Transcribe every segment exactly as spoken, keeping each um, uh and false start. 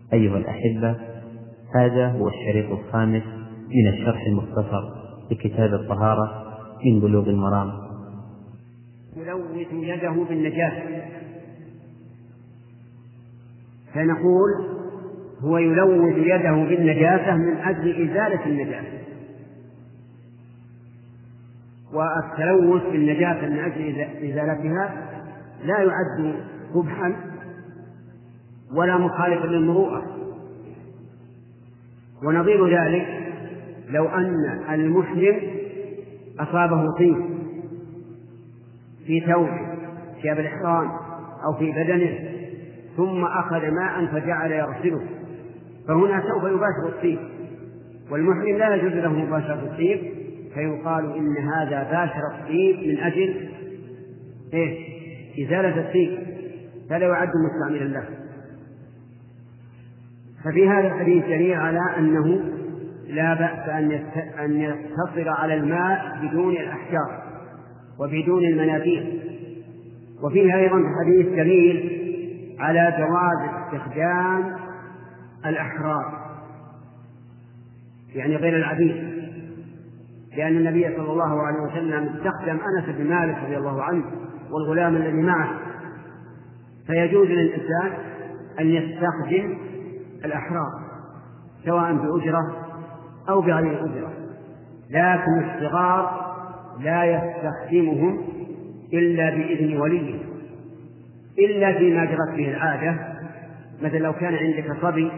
أيها الأحبة، هذا هو الشريط الخامس من الشرح المختصر لكتاب الطهارة من بلوغ المرام. يلوث يده بالنجاسة، فنقول هو يلوث يده بالنجاسة من أجل إزالة النجاسة، والتلوث بالنجاسة من أجل إزالتها لا يعد قبحا ولا مخالفا للمروءة. ونظير ذلك لو أن المسلم أصابه طيب في ثوبه ثياب الإحرام أو في بدنه ثم أخذ ماء فجعل يغسله، فهنا سوف يباشر الطيب، والمحرم لا يجوز له مباشرة الطيب، فيقال إن هذا باشر الطيب من أجل إيه؟ إزالة الطيب، فلا يعد مستعملا له. ففي هذا الحديث دليل على أنه لا بأس أن يقتصر على الماء بدون الأحجار وبدون المناديل. وفيه أيضا حديث دليل على جواز استخدام الأحرار، يعني غير العبيد، لأن النبي صلى الله عليه وسلم استخدم أنس بن مالك رضي الله عنه والغلام الذي معه، فيجوز للإنسان أن يستخدم الأحرار سواء بأجرة أو بغير أجرة، لكن الصغار لا يستخدمهم إلا بإذن وليه، إلا فيما جرت به العادة. مثل لو كان عندك صبي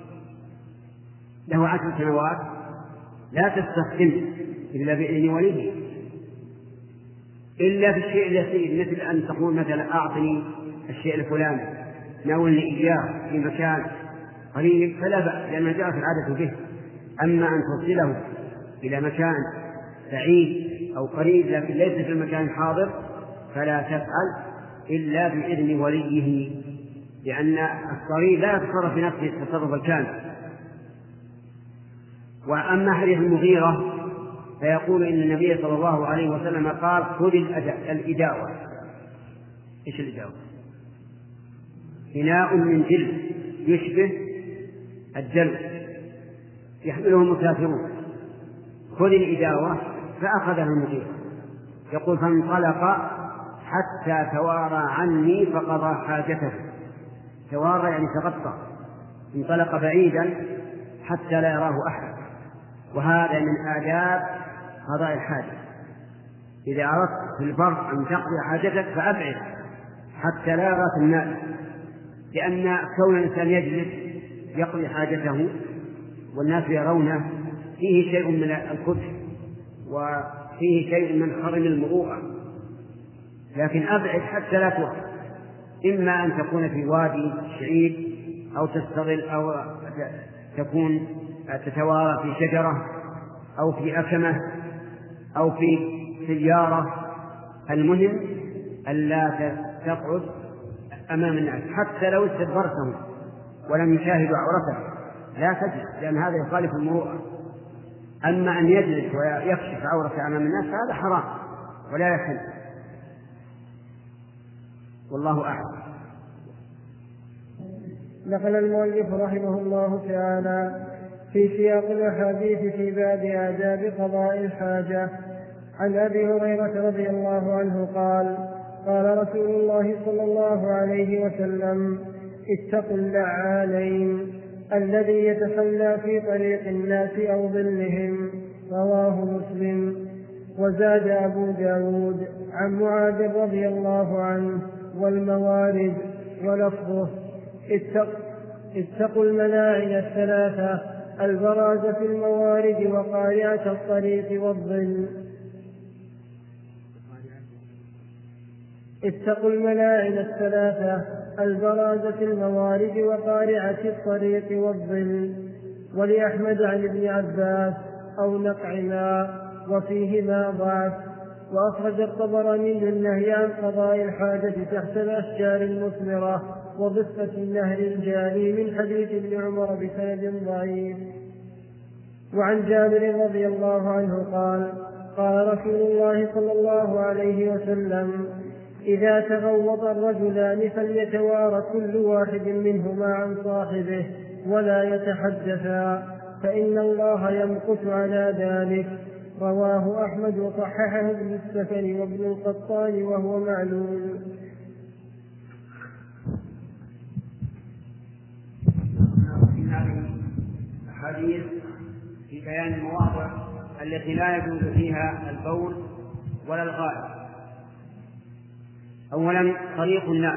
له عشر سنوات لا تستخدمه إلا بإذن وليه، إلا في الشيء اليسير، مثل أن تقول مثلا أعطني الشيء الفلاني ناولني إياه في مكان قريب فلا بأس، لأنها جاءت العادة به. أما أن توصله إلى مكان بعيد أو قريب لكن ليس في المكان الحاضر فلا تفعل إلا بإذن وليه، لأن الصغير لا يتصرف بنفسه التصرف الكامل. وأما حديث المغيرة فيقول إن النبي صلى الله عليه وسلم قال خذ الإداوة. إيش الإداوة؟ إناء من جلد يشبه الدلو يحمله المسافرون، خذ الإداوة، فأخذها المغيرة. يقول فانطلق حتى توارى عني فقضى حاجته. توارى يعني تغطى، انطلق بعيدا حتى لا يراه أحد، وهذا من آداب قضاء الحاجة. إذا أردت في البر أن تقضي حاجتك فأبعد حتى لا يراك الناس، لأن كون الإنسان يجلس يقضي حاجته والناس يرونه فيه شيء من القبح وفيه شيء من خرم المروءة، لكن أبعد حتى لا ترى، إما أن تكون في وادي شعيب أو تستظل أو تكون تتوارى في شجرة أو في أكمة أو في سيارة. المهم ألا تقعد أمام الناس حتى لو استدبرتهم ولم يشاهدوا عورتك لا تجلس، لأن هذا يخالف المروءة. أما أن يجلس ويكشف عورته أمام الناس فهذا حرام ولا يحل، والله أعلم. نقل المؤلف رحمه الله تعالى في سياق الأحاديث في باب آداب قضاء الحاجة عن أبي هريرة رضي الله عنه قال قال رسول الله صلى الله عليه وسلم اتقوا اللعانين الذي يتخلى في طريق الناس أو ظلهم، رواه مسلم. وزاد أبو داود عن معاذ رضي الله عنه والموارد، ولفظه اتقوا الملاعن الثلاثة البراز في الموارد وقارعة الطريق والظل. اتقوا الملاعن الثلاثة البراز في الموارد وقارعة الطريق والظل. ولأحمد عن ابن عباس أو نقع ماء وفيهما ضعف. وأخرج الطبراني النهي عن قضاء الحاجة تحت الأشجار المثمرة وضفة النهر الجاري من حديث ابن عمر بسند ضعيف. وعن جابر رضي الله عنه قال قال رسول الله صلى الله عليه وسلم إذا تغوط الرجلان فليتوارى كل واحد منهما عن صاحبه ولا يتحدثا، فإن الله يمقت على ذلك. رواه أحمد وصححه ابن السكن وابن القطان وهو معلول. في هذه الحديث في بيان المواضع التي لا يجوز فيها البول ولا الغائط. أولا طريق الناس،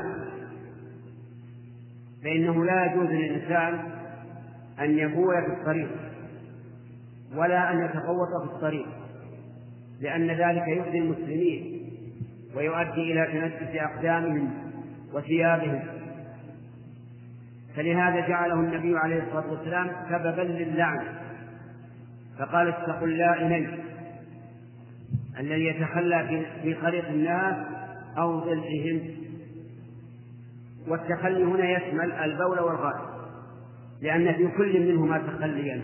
فإنه لا يجوز للإنسان أن يبول في الطريق ولا أن يتغوط في الطريق، لأن ذلك يؤذي المسلمين ويؤدي إلى تنجس أقدامهم وثيابهم، فلهذا جعله النبي عليه الصلاة والسلام سببا للعن، فقال اتقوا اللائمين الذي يتخلى في طريق الناس أو ظلهم. والتخلي هنا يشمل البول والغائط، لأن في كل منهما تخليا.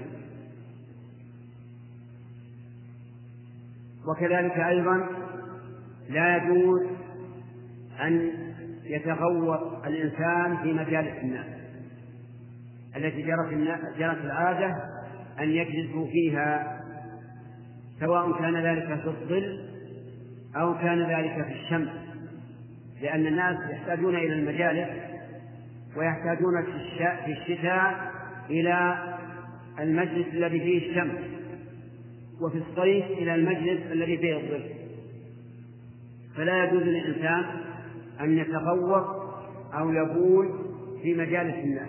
وكذلك أيضا لا يجوز أن يتغوط الإنسان في مجالس الناس التي جرت العادة أن يجلسوا فيها، سواء كان ذلك في الظل أو كان ذلك في الشمس، لأن الناس يحتاجون إلى المجالس ويحتاجون في الشتاء إلى المجلس الذي فيه الشمس، وفي الصيف إلى المجلس الذي فيه الظل. فلا يجوز للإنسان أن يتغوط أو يبول في مجالس الناس.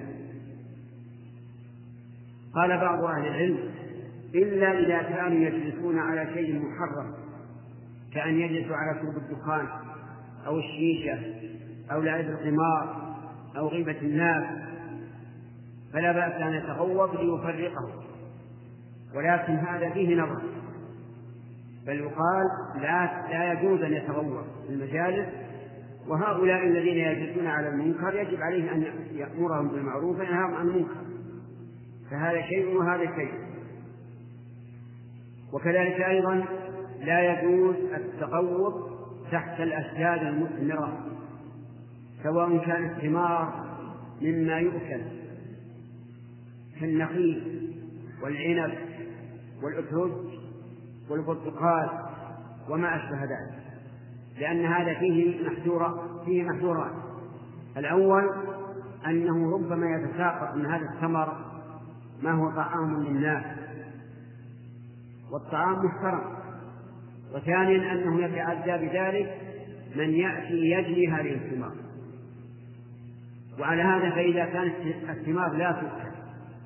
قال بعض أهل العلم إلا إذا كانوا يجلسون على شيء محرم، كأن يجلسوا على شرب الدخان أو الشيشة أو لعب القمار أو غيبة الناس، فلا بأس أن يتغوط ليفرقه، ولكن هذا فيه نظر، بل يقال لا, لا يجوز أن يتغوط في المجالس. وهؤلاء الذين يجلسون على المنكر يجب عليه أن يأمرهم بالمعروف وينهاهم عن المنكر، فهذا شيء وهذا شيء. وكذلك أيضا لا يجوز التغوط تحت الأشجار المثمرة، سواء كان الثمار مما يؤكل كالنخيل والعنب والأترج والبرتقال وما أشبه ذلك، لأن هذا فيه محذورة فيه محذورات. الأول أنه ربما يتساقط من هذا الثمر ما هو طعام للناس، والطعام محترم. وثانيا أنه يتعدى بذلك من يأتي يجني هذه الثمار. وعلى هذا فإذا كانت الثمار لا تؤكل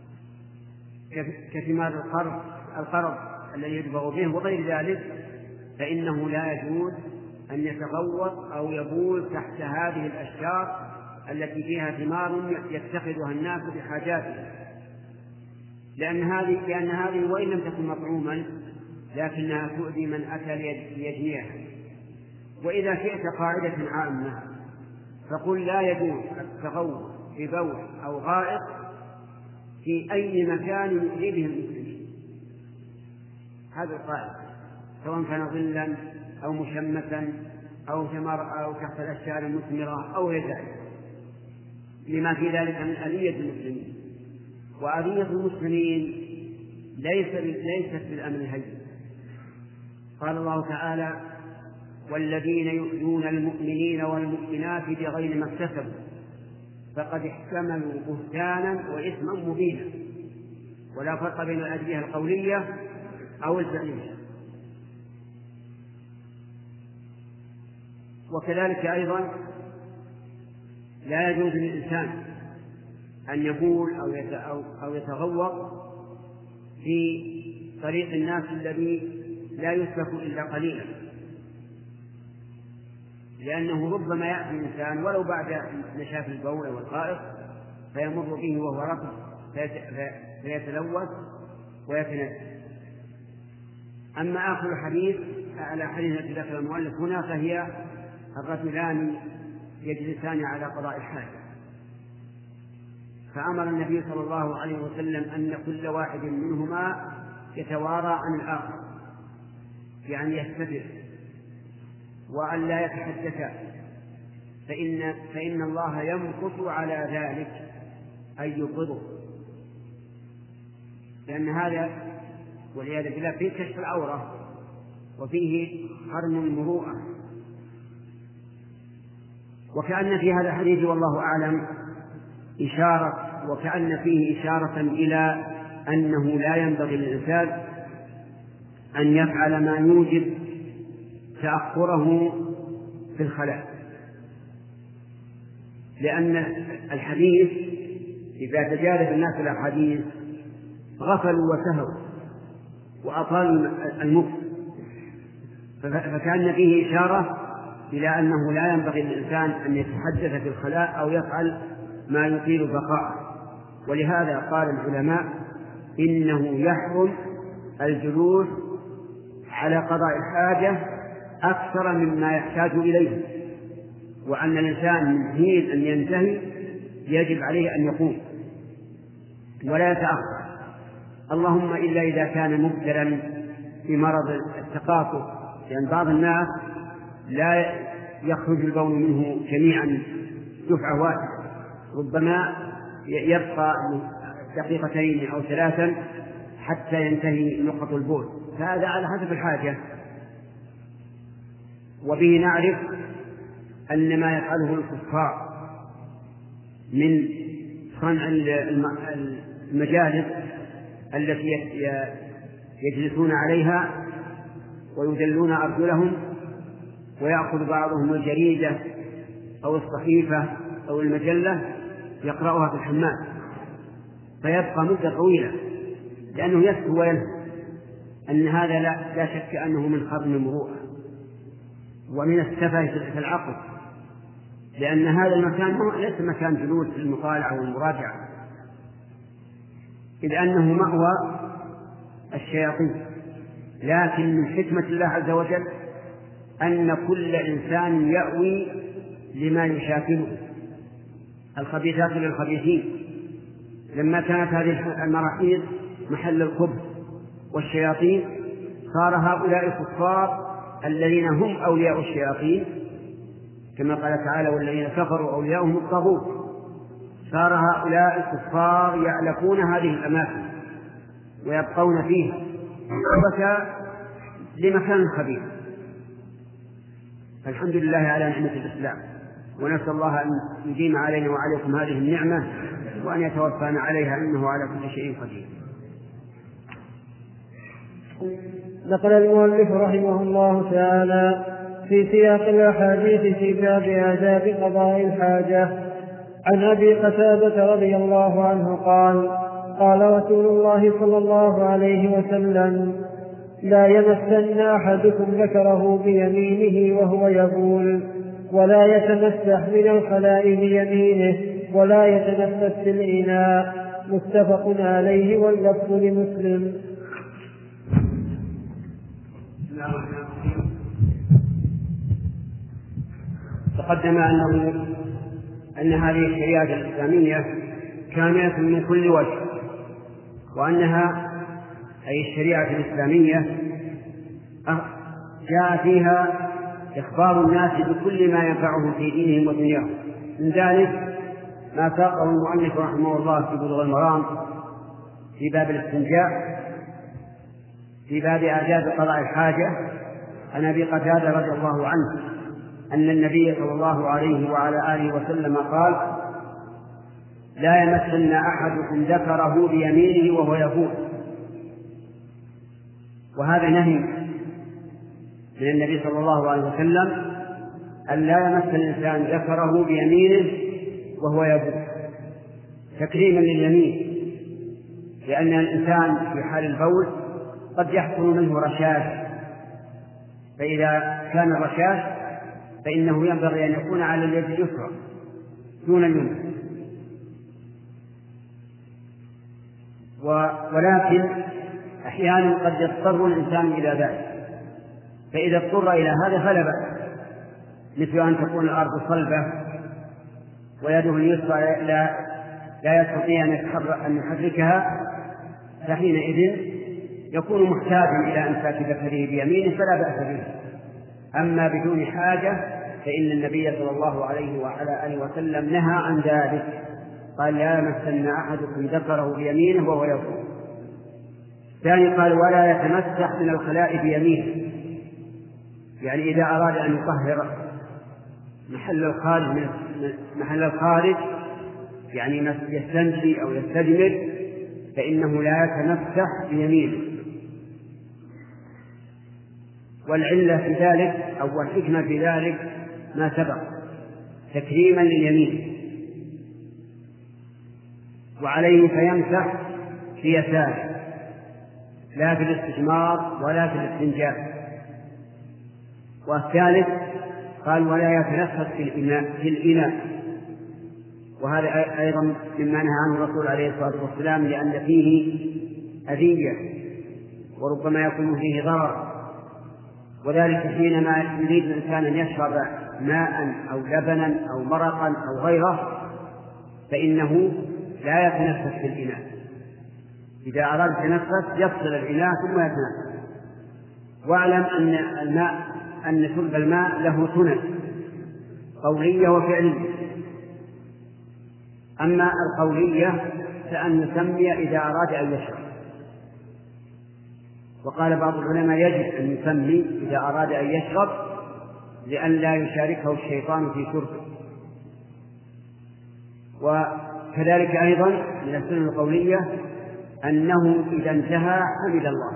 كثمار القرض القرض الذي يدبغ به وغير ذلك، فإنه لا يجوز أن يتغوط أو يبول تحت هذه الأشجار التي فيها ثمار يتخذها الناس بحاجاتهم، لأن هذه لأن هذه وإن لم تكن مطعوما لكنها تؤذي من أتى ليجنيها. وإذا شئت قاعدة عامة فقل لا يجوز التغوط ببول أو غائط في أي مكان يؤذي به المسلمين، هذا القاعدة، سواء كان ظلا أو مشمسا أو ثمار أو تحت الأشجار المثمرة أو غير ذلك، لما في ذلك من أذية المسلمين. وأذية المسلمين ليس ليست بالأمر الهين. قال الله تعالى: والذين يؤذون المؤمنين والمؤمنات بغير ما اكتسبوا فقد احتملوا بهتانا وإثما مبينا. ولا فرق بين الأذية القولية أو الفعلية. وكذلك أيضا لا يجوز للإنسان أن يبول أو يتغوط في طريق الناس الذي لا يسلك إلا قليلا، لأنه ربما يأتي الإنسان ولو بعد نشاف البول والغائط فيمر به وهو رطب فيتلوث ويتنجس. أما آخر الحديث على حديث التي ذكر المؤلف هنا فهي الرجلان يجلسان على قضاء الحاجة، فأمر النبي صلى الله عليه وسلم أن كل واحد منهما يتوارى عن الآخر، يعني يستتر، وأن لا يتحدثا فإن, فإن الله يمقت على ذلك أي يبغضه، لأن هذا والعياذ بالله فيه كشف العورة وفيه حرم المروءة. وكأن في هذا الحديث والله أعلم إشارة، وكأن فيه إشارة إلى أنه لا ينبغي للإنسان أن يفعل ما يوجب تأخره في الخلاء، لأن الحديث إذا تجارب الناس الأحاديث غفلوا وسهوا وأطالوا المكث، فكان فيه إشارة إلى أنه لا ينبغي للإنسان أن يتحدث في الخلاء أو يفعل ما يطيل بقاءه. ولهذا قال العلماء إنه يحرم الجلوس على قضاء الحاجة أكثر مما يحتاج إليه، وأن الإنسان من حين أن ينتهي يجب عليه أن يقوم ولا يتأخر، اللهم إلا إذا كان مبتلا في مرض التقاطع، لأن يعني بعض الناس لا يخرج البول منه جميعا دفعة واحدة، ربما يبقى دقيقتين أو ثلاثا حتى ينتهي نقط البول، فهذا على حسب الحاجة. وبه نعرف أن ما يفعله الكفار من صنع المجالس التي يجلسون عليها ويدلون أرجلهم ويأخذ بعضهم الجريدة أو الصحيفة أو المجلة يقرأها في الحمام فيبقى مدة طويلة، لأنه يسهو ويلهو، أن هذا لا, لا شك أنه من خرم المروءة ومن السفه في العقل، لأن هذا المكان ليس مكان جلوس للمطالعة والمراجعة، إذ أنه مأوى الشياطين. لكن من حكمة الله عز وجل أن كل إنسان يأوي لما يشاكله، الخبيثات للخبيثين. لما كانت هذه المراحيض محل الخبث والشياطين صار هؤلاء الكفار الذين هم أولياء الشياطين، كما قال تعالى والذين كفروا أولياؤهم الطاغوت، صار هؤلاء الكفار يألفون هذه الأماكن ويبقون فيها قربة لمكان خبيث. الحمد لله على نعمة الإسلام، ونسأل الله أن يديم علينا وعليكم هذه النعمة وأن يتوفانا عليها إنه على كل شيء قدير. نقل المؤلف رحمه الله تعالى في سياق الأحاديث في باب آداب قضاء الحاجة عن أبي قتادة رضي الله عنه قال قال رسول الله صلى الله عليه وسلم لا يمسن أحدكم ذكره بيمينه وهو يبول، ولا يتمسح من الخلاء بيمينه، ولا يتنفس في الإناء. متفق عليه واللفظ لمسلم. تقدم أنه أن هذه الشريعة الإسلامية كاملة من كل وجه، وأنها أي الشريعة الإسلامية جاء فيها إخبار الناس بكل ما ينفعهم في دينهم ودنياهم. من ذلك ما ساقه المؤلف رحمه الله في بلوغ المرام في باب الاستنجاء في باب آداب قضاء الحاجة عن أبي قتادة رضي الله عنه أن النبي صلى الله عليه وعلى آله وسلم قال لا يمسن أحدكم ذكره بيمينه وهو يبول. وهذا نهي من النبي صلى الله عليه وسلم أن لا يمس الإنسان ذكره بيمينه وهو يبول تكريما لليمين، لأن الإنسان في حال البول قد يحصل منه رشاش، فإذا كان الرشاش فإنه ينبغي أن يكون على اليد اليسرى دون اليمنى. ولكن أحيانا قد يضطر الإنسان إلى ذلك، فإذا اضطر إلى هذا فلا بأس، مثل أن تكون الأرض صلبة ويده اليسرى لا, لا يستطيع أن يحركها، فحينئذ يكون محتاجا إلى أمساك ذكره بيمينه فلا بأس به. أما بدون حاجة فإن النبي صلى الله عليه وعلى آله وسلم نهى عن ذلك، قال لا يمسن أحدكم ذكره بيمينه وهو يقول. الثاني قال ولا يتمسح من الخلاء بيمينه، يعني إذا أراد أن يطهر محل الخارج من محل الخارج يعني يستنجي أو يستجمر فإنه لا يتمسح بيمينه. والعلة في ذلك أو الحكمة في ذلك ما سبق تكريما لليمين، وعليه فيمسح في يساره لا في الاستجمار ولا في الاستنجاء. والثالث قال ولا يتنفس في الإناء في الإناء وهذا أيضا مما نهى عنه الرسول عليه الصلاة والسلام، لأن فيه أذية وربما يكون فيه ضرر، وذلك حينما يريد الإنسان أن يشرب ماء أو لبنا أو مرقا أو غيره فإنه لا يتنفس في الإناء. إذا أراد يتنفس يفصل الإناء ثم يتنفس. واعلم أن الماء أن شرب الماء له سنن قولية وفعلية. أما القولية فأن نسمي إذا أراد أن يشرب، وقال بعض العلماء يجب أن يسمي إذا أراد أن يشرب لئلا يشاركه الشيطان في شربه. وكذلك أيضا من السنن القولية أنه إذا انتهى حمد الله.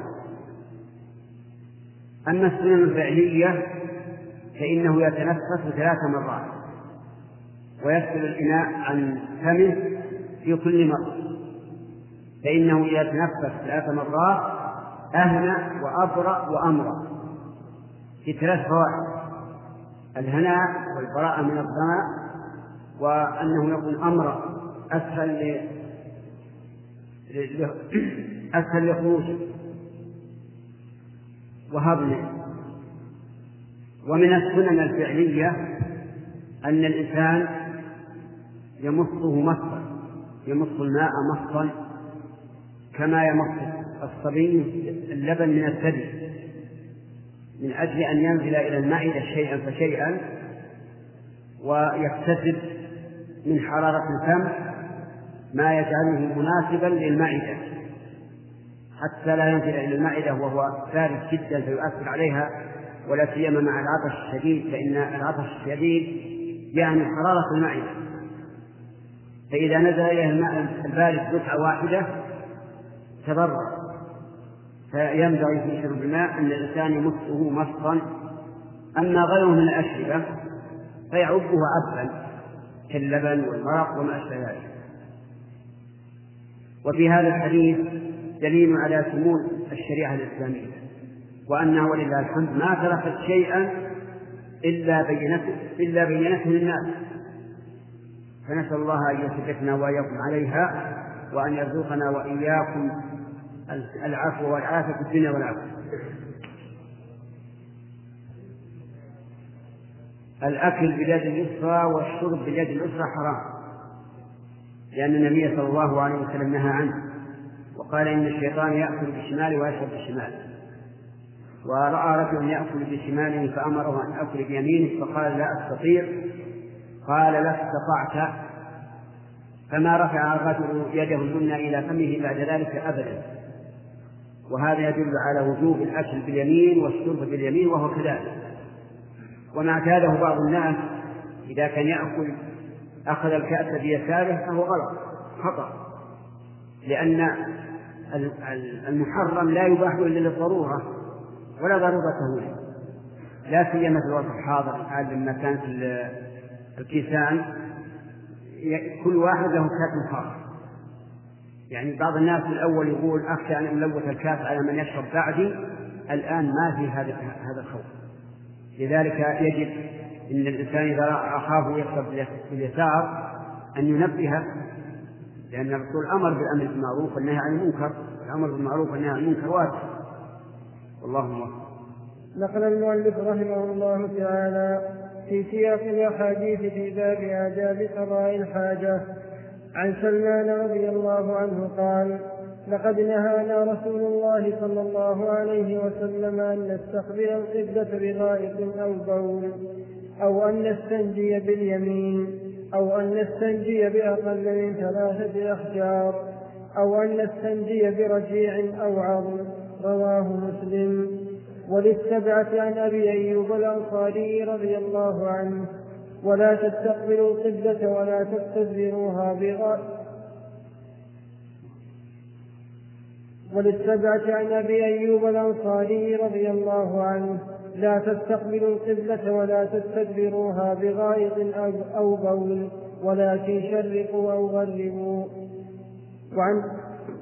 أما السنن الفعلية فإنه يتنفس ثلاث مرات ويغسل الإناء عن فمه في كل مرة، فإنه إذا تنفس ثلاث مرات أهنى وأبرأ وأمرأ في ثلاث فوائد: الهناء والبراءة من الظمأ، وأنه يكون أمرأ أسهل ل... أسهل لخروجه وهضمه. ومن السنن الفعلية أن الإنسان يمصه مصا، يمص الماء مصا كما يمص الصبي اللبن من الثدي، من أجل أن ينزل إلى المعدة شيئا فشيئا ويكتسب من حرارة الفم ما يجعله مناسبا للمعدة حتى لا ينزل إلى المعدة وهو بارد جدا فيؤثر عليها، ولا سيما مع العطش الشديد، فإن العطش الشديد يعني حرارة المعدة، فإذا نزل إليه الماء البارد دفعة واحدة تضرر. فينبغي في شرب الماء أن الإنسان يمصه مصا. أما غيره من الأشربة فيعبه عبا كاللبن والمرق وما أشبه ذلك. وفي هذا الحديث دليل على سمو الشريعة الإسلامية، وأنه ولله الحمد ما تركت شيئا إلا بينته إلا بينته للناس، فنسأل الله أن يثبتنا وإياكم عليها، وأن يرزقنا وإياكم العفو والعافية في الدنيا والآخرة. الأكل باليد اليسرى والشرب باليد اليسرى حرام، لأن النبي صلى الله عليه وسلم نهى عنه وقال إن الشيطان يأكل بالشمال ويشرب بالشمال. ورأى رجل يأكل بشماله فأمره أن أكل بيمينه فقال لا أستطيع، قال لا استطعت، فما رفع الرجل يده اليمنى إلى فمه بعد ذلك أبدا. وهذا يدل على وجوب الأكل باليمين والشرب باليمين، وهو كذلك. وما اعتاده بعض الناس إذا كان يأكل أخذ الكأس بيساره فهو غلط خطأ، لأن المحرم لا يباح إلا للضرورة ولا ضرورة هنا، لا سيما في الوقت الحاضر الآن لما كانت الكيسان كل واحد له كاس خاص. يعني بعض الناس الأول يقول أخشى أن ألوث الكاس على من يشرب بعدي، الآن ما في هذا هذا الخوف. لذلك يجب أن الإنسان إذا أخاه يشرب باليسار أن ينبهه، لأن الرسول أمر بالأمر بالمعروف والنهي عن المنكر، الأمر بالمعروف والنهي عن المنكر واجب. والله موفق. نقل المؤلف رحمه الله تعالى في سياق الأحاديث في باب آداب قضاء الحاجة عن سلمان رضي الله عنه قال: لقد نهانا رسول الله صلى الله عليه وسلم أن نستقبل القبلة بغائط أو بول، أو أن نستنجي باليمين، أو أن نستنجي بأقل من ثلاثة أحجار، أو أن نستنجي برجيع أو عظم. رواه مسلم. وللسبعة عن أبي أيوب الأنصاري رضي الله عنه: ولا تستقبلوا القبلة ولا تستدبروها بغائط. وللسبعة عن أبي أيوب الأنصاري رضي الله عنه: لا تستقبلوا القبلة ولا تستدبروها بغائط أو بول، ولكن شرقوا أو غربوا. وعن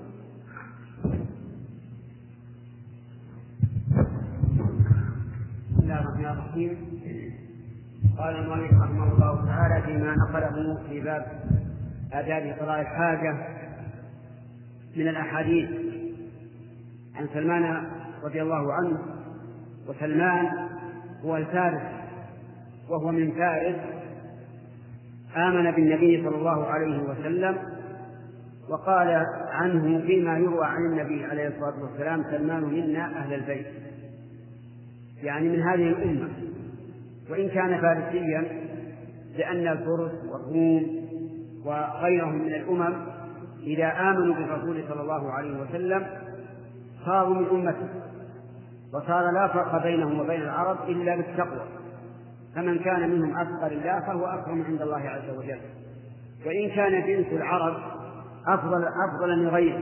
بسم الله الرحمن الرحيم. قال المؤلف رحمه الله تعالى فيما نقله في باب آداب قضاء الحاجة من الأحاديث عن سلمان رضي الله عنه. وسلمان هو الفارس، وهو من فارس، آمن بالنبي صلى الله عليه وسلم، وقال عنه فيما يروى عن النبي عليه الصلاة والسلام: سلمان منا أهل البيت، يعني من هذه الأمة. وإن كان فارسيا لأن الفرس والروم وغيرهم من الأمم إذا آمنوا بالرسول صلى الله عليه وسلم صاروا من أمته، وصار لا فرق بينهم وبين العرب إلا بالتقوى، فمن كان منهم أتقى الله فهو أكرم عند الله عز وجل. وإن كان جنس العرب أفضل أفضل من غيره،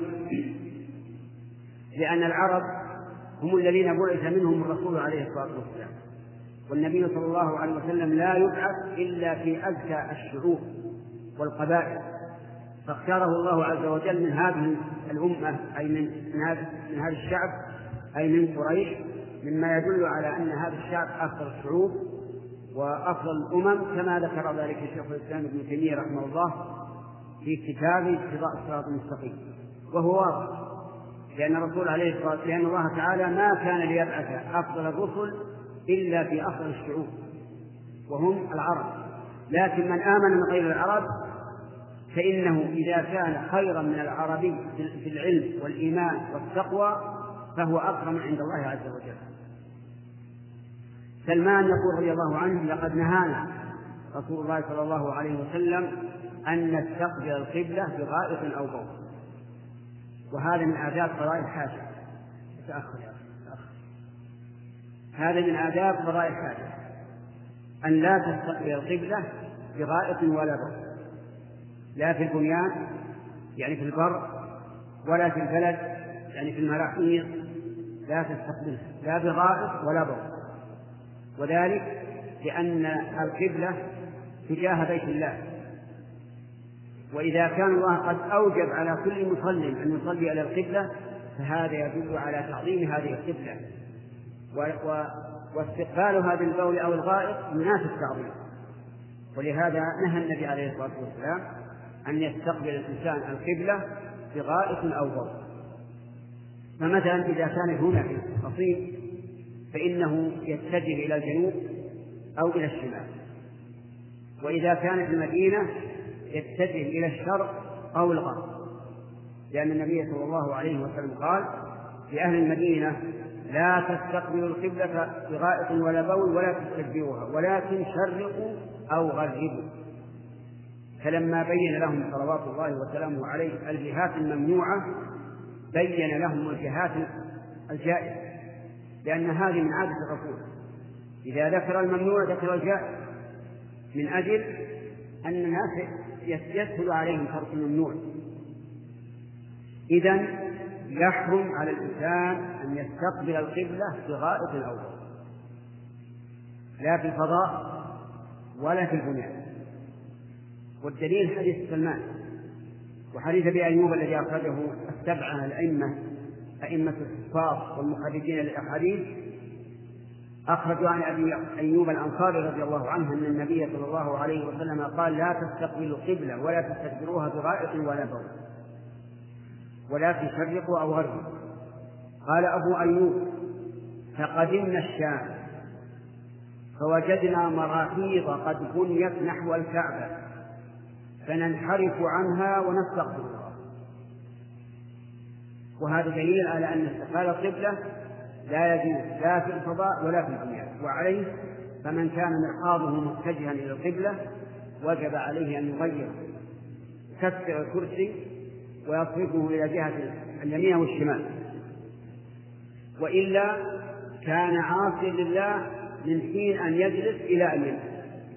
لأن العرب هم الذين بعث منهم الرسول عليه الصلاة والسلام، والنبي صلى الله عليه وسلم لا يبعث إلا في أزكى الشعوب والقبائل، فاختاره الله عز وجل من هذه الأمة، أي من من هذا الشعب، أي من قريش، مما يدل على أن هذا الشعب أفضل الشعوب وأفضل الأمم، كما ذكر ذلك شيخ الإسلام ابن تيمية رحمه الله في كتابه اقتضاء الصراط المستقيم. وهو واضح، لأن الرسول عليه الصلاة والسلام، لأن الله تعالى ما كان ليبعث أفضل الرسل إلا في أفضل الشعوب وهم العرب، لكن من آمن من غير العرب فإنه إذا كان خيرا من العربي في العلم والإيمان والتقوى فهو أكرم عند الله عز وجل. سلمان يقول رضي الله عنه: لقد نهانا رسول الله صلى الله عليه وسلم أن نستقبل القبلة بغائط أو بول. وهذا من آداب قضاء الحاجة. تأخر يا أخي. هذا من آداب قضاء الحاجة، أن لا تستقبل القبلة بغائط ولا بول، لا في البنيان يعني في البر، ولا في البلد يعني في المراحيض، لا تستقبلها لا بغائط ولا بول. وذلك لأن القبلة تجاه بيت الله، وإذا كان الله قد أوجب على كل مصل أن يصلي إلى القبلة فهذا يدل على تعظيم هذه القبلة، واستقبال هذا البول أو الغائط ينافي التعظيم. ولهذا نهى النبي عليه الصلاة والسلام أن يستقبل الإنسان القبلة بغائط أو بول. فمثلا إذا كان هنا في الصين فإنه يتجه إلى الجنوب أو إلى الشمال، وإذا كان في المدينة يتجه إلى الشرق أو الغرب، لأن النبي صلى الله عليه وسلم قال لأهل المدينة: لا تستقبلوا القبلة بغائط ولا بول ولا تستدبروها، ولكن شرقوا أو غربوا. فلما بين لهم صلوات الله وسلامه عليه الجهات الممنوعة بين لهم الجهات الجائزة، لأن هذه من عادة الرسول، إذا ذكر الممنوع ذكر الجائز، من أجل أن الناس يسهل عليهم ترك الممنوع. إذن يحرم على الإنسان أن يستقبل القبلة بغائط أو بول، لا في الفضاء ولا في البنيان. والدليل حديث سلمان، وحديث أبي أيوب الذي أخرجه السبعة الأئمة أئمة الكفار والمخرجين للأحاديث، أخرجوا عن أبي أيوب الأنصاري رضي الله عنه أن النبي صلى الله عليه وسلم قال: لا تستقبلوا القبلة ولا تستدبروها بغائط ولا بول، ولكن شرقوا أو غربوا. قال أبو أيوب: فقدمنا الشام فوجدنا مراحيض قد بنيت نحو الكعبة فننحرف عنها ونستغفر الله. وهذا دليل على أن استقبال القبلة لا يجوز لا في الفضاء ولا في البنيان. وعليه فمن كان مرحاضه متجها إلى القبلة وجب عليه أن يغير، يكسر الكرسي ويصرفه إلى جهة اليمين والشمال، وإلا كان عاصيا لله من حين أن يجلس إلى أن ينام،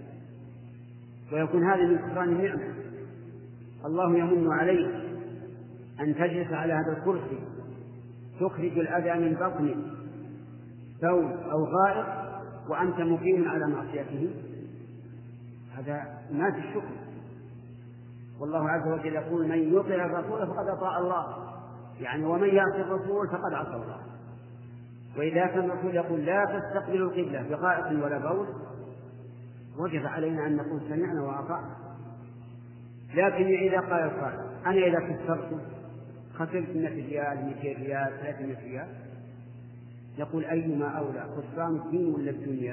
ويكون هذا من كفران النعمة. الله يمن عليك أن تجلس على هذا الكرسي تخرج الأذى من بطنك ثوب أو غائط وأنت مقيم على معصيته، هذا ما في الشكر. والله عز وجل يقول من يطع الرسول فقد أطاع الله، يعني ومن يعصي الرسول فقد عصى الله. وإذا كان الرسول يقول لا تستقبلوا القبلة بغائط ولا بول وجب علينا أن نقول سمعنا وأطعنا. لكن إذا قال القائل أنا إذا كسرت خسرت مئة ريال مئتين ريال ثلاثمائة ريال، يقول أيما أولى خسران الدين ولا الدنيا؟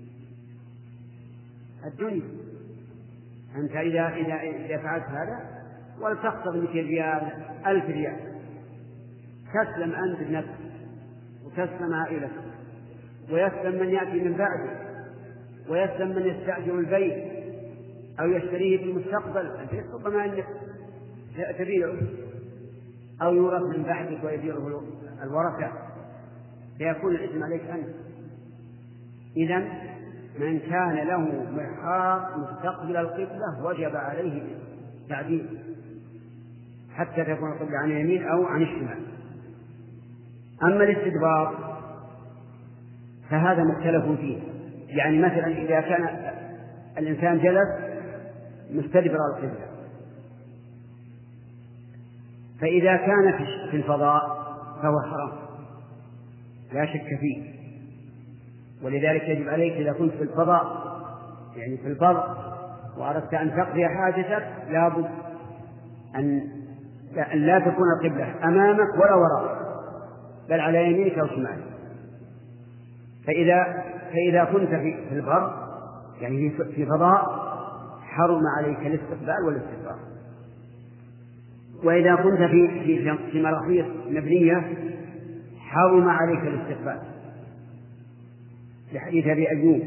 الدنيا. أنت إذا إذا إذا فعلت هذا ولتخسر مئتين ريال ألف ريال تسلم أنت بنفسك وتسلم عائلتك ويسلم من يأتي من بعدك ويسلم من يستأجر البيت أو يشتريه في المستقبل، ربما أنك تبيعه أو يورث من بعدك ويبيعه الورثة فيكون الإثم عليك أنت. إذن من كان له مرحاض مستقبل القبلة وجب عليه تعديل حتى تكون القبلة عن اليمين أو عن الشمال. أما الاستدبار فهذا مختلف فيه، يعني مثلا إذا كان الإنسان جلس مستدبر القبلة، فإذا كان في الفضاء فهو حرام لا شك فيه، ولذلك يجب عليك إذا كنت في الفضاء يعني في البر وأردت أن تقضي حاجتك لابد أن لا تكون القبلة أمامك ولا وراءك بل على يمينك أو شمالك. فإذا فإذا كنت في البر يعني في فضاء حرم عليك الاستقبال والاستدبار. وإذا كنت في في في مراحيض مبنية حرم عليك الاستقبال لحديث أبي أيوب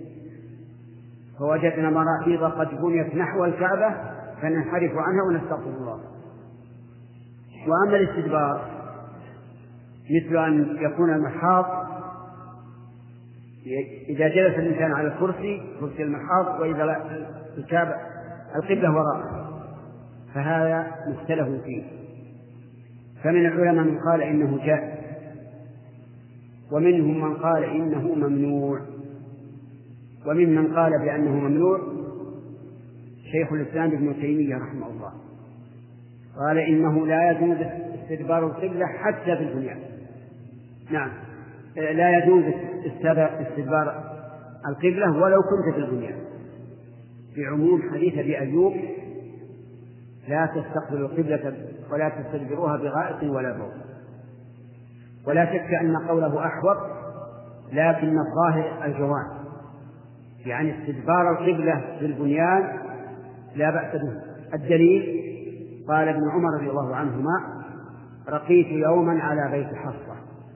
فوجدنا مراحيض قد بنيت نحو الكعبة فننحرف عنها ونستغفر الله. وأما الاستدبار مثل أن يكون المحاض إذا جلس الإنسان على الكرسي كرسي المحاض وإذا الكعبة القبلة وراءه فهذا مختلف فيه. فمن العلماء من قال إنه جائز ومنهم من قال إنه ممنوع، وممن قال بأنه ممنوع شيخ الإسلام ابن تيمية رحمه الله قال إنه لا يجوز استدبار القبلة حتى في البنيان. نعم لا يجوز استدبار القبلة ولو كنت في البنيان بعموم حديث أبي أيوب لا تستقبلوا القبلة ولا تستدبروها بغائط ولا بول. ولا شك أن قوله أحوط لكن الظاهر الجواز، يعني استدبار القبلة في البنيان لا بأس به. الدليل قال ابن عمر رضي الله عنهما رقيت يوما على بيت حفصة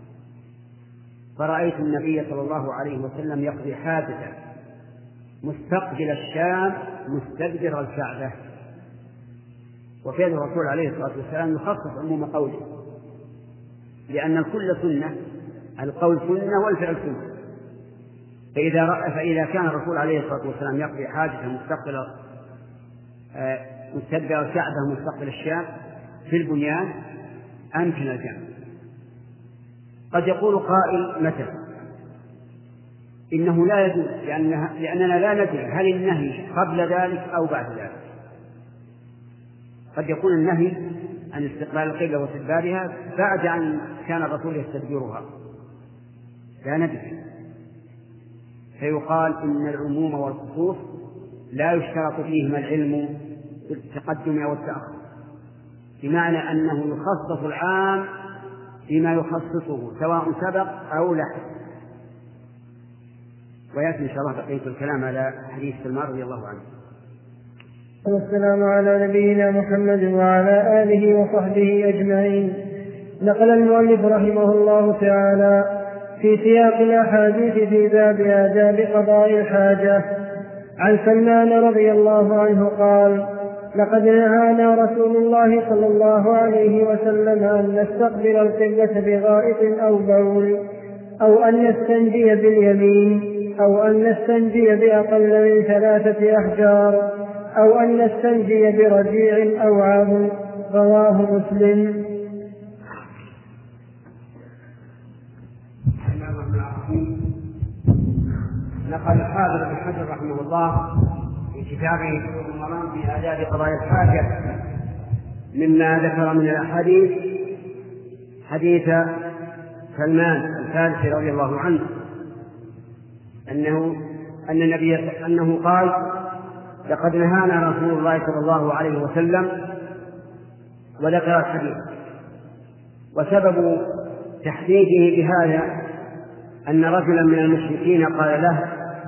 فرأيت النبي صلى الله عليه وسلم يقضي حاجته مستقبل الشام مستدبر الكعبة. وفعل الرسول عليه الصلاة والسلام يخصص عموم قوله لأن الكل سنة، القول سنة والفعل سنة. فإذا, رأى فإذا كان الرسول عليه الصلاة والسلام يقضي حاجته مستقبل مستدبر الكعبة مستقبل الشام في البنيان أمكن الجمع. قد يقول قائل مثلا إنه لا يجوز لأننا لا ندري هل النهي قبل ذلك أو بعد ذلك. قد يكون النهي عن استقبال القبلة واستدبارها بعد أن كان الرسول يستدبرها لا ندري، فيقال إن العموم والخصوص لا يشترط فيهما العلم بالتقدم أو التأخر، بمعنى أنه يخصص العام بما يخصصه سواء سبق أو لاحق. ويأتي إن شاء الله بقية الكلام على حديث سلمان رضي الله عنه. والسلام على نبينا محمد وعلى آله وصحبه أجمعين. نقل المؤلف رحمه الله تعالى في سياق الأحاديث في باب آداب قضاء الحاجة. عن سلمان رضي الله عنه قال: لقد نهانا رسول الله صلى الله عليه وسلم أن نستقبل القبلة بغائط أو بول، أو أن نستنجي باليمين، أو أن نستنجي بأقل من ثلاثة أحجار، أو أن نستنجي برجيع أو عظم. رواه مسلم. نقل الحافظ بن حجر رحمه الله في كتابه بلوغ المرام في آداب قضاء الحاجة مما ذكر من الأحاديث حديث سلمان الفارسي رضي الله عنه أنه أن النبي أنه قال: لقد نهانا رسول الله صلى الله عليه وسلم، وذكر الحديث. وسبب تحديثه بهذا أن رجلا من المشركين قال له: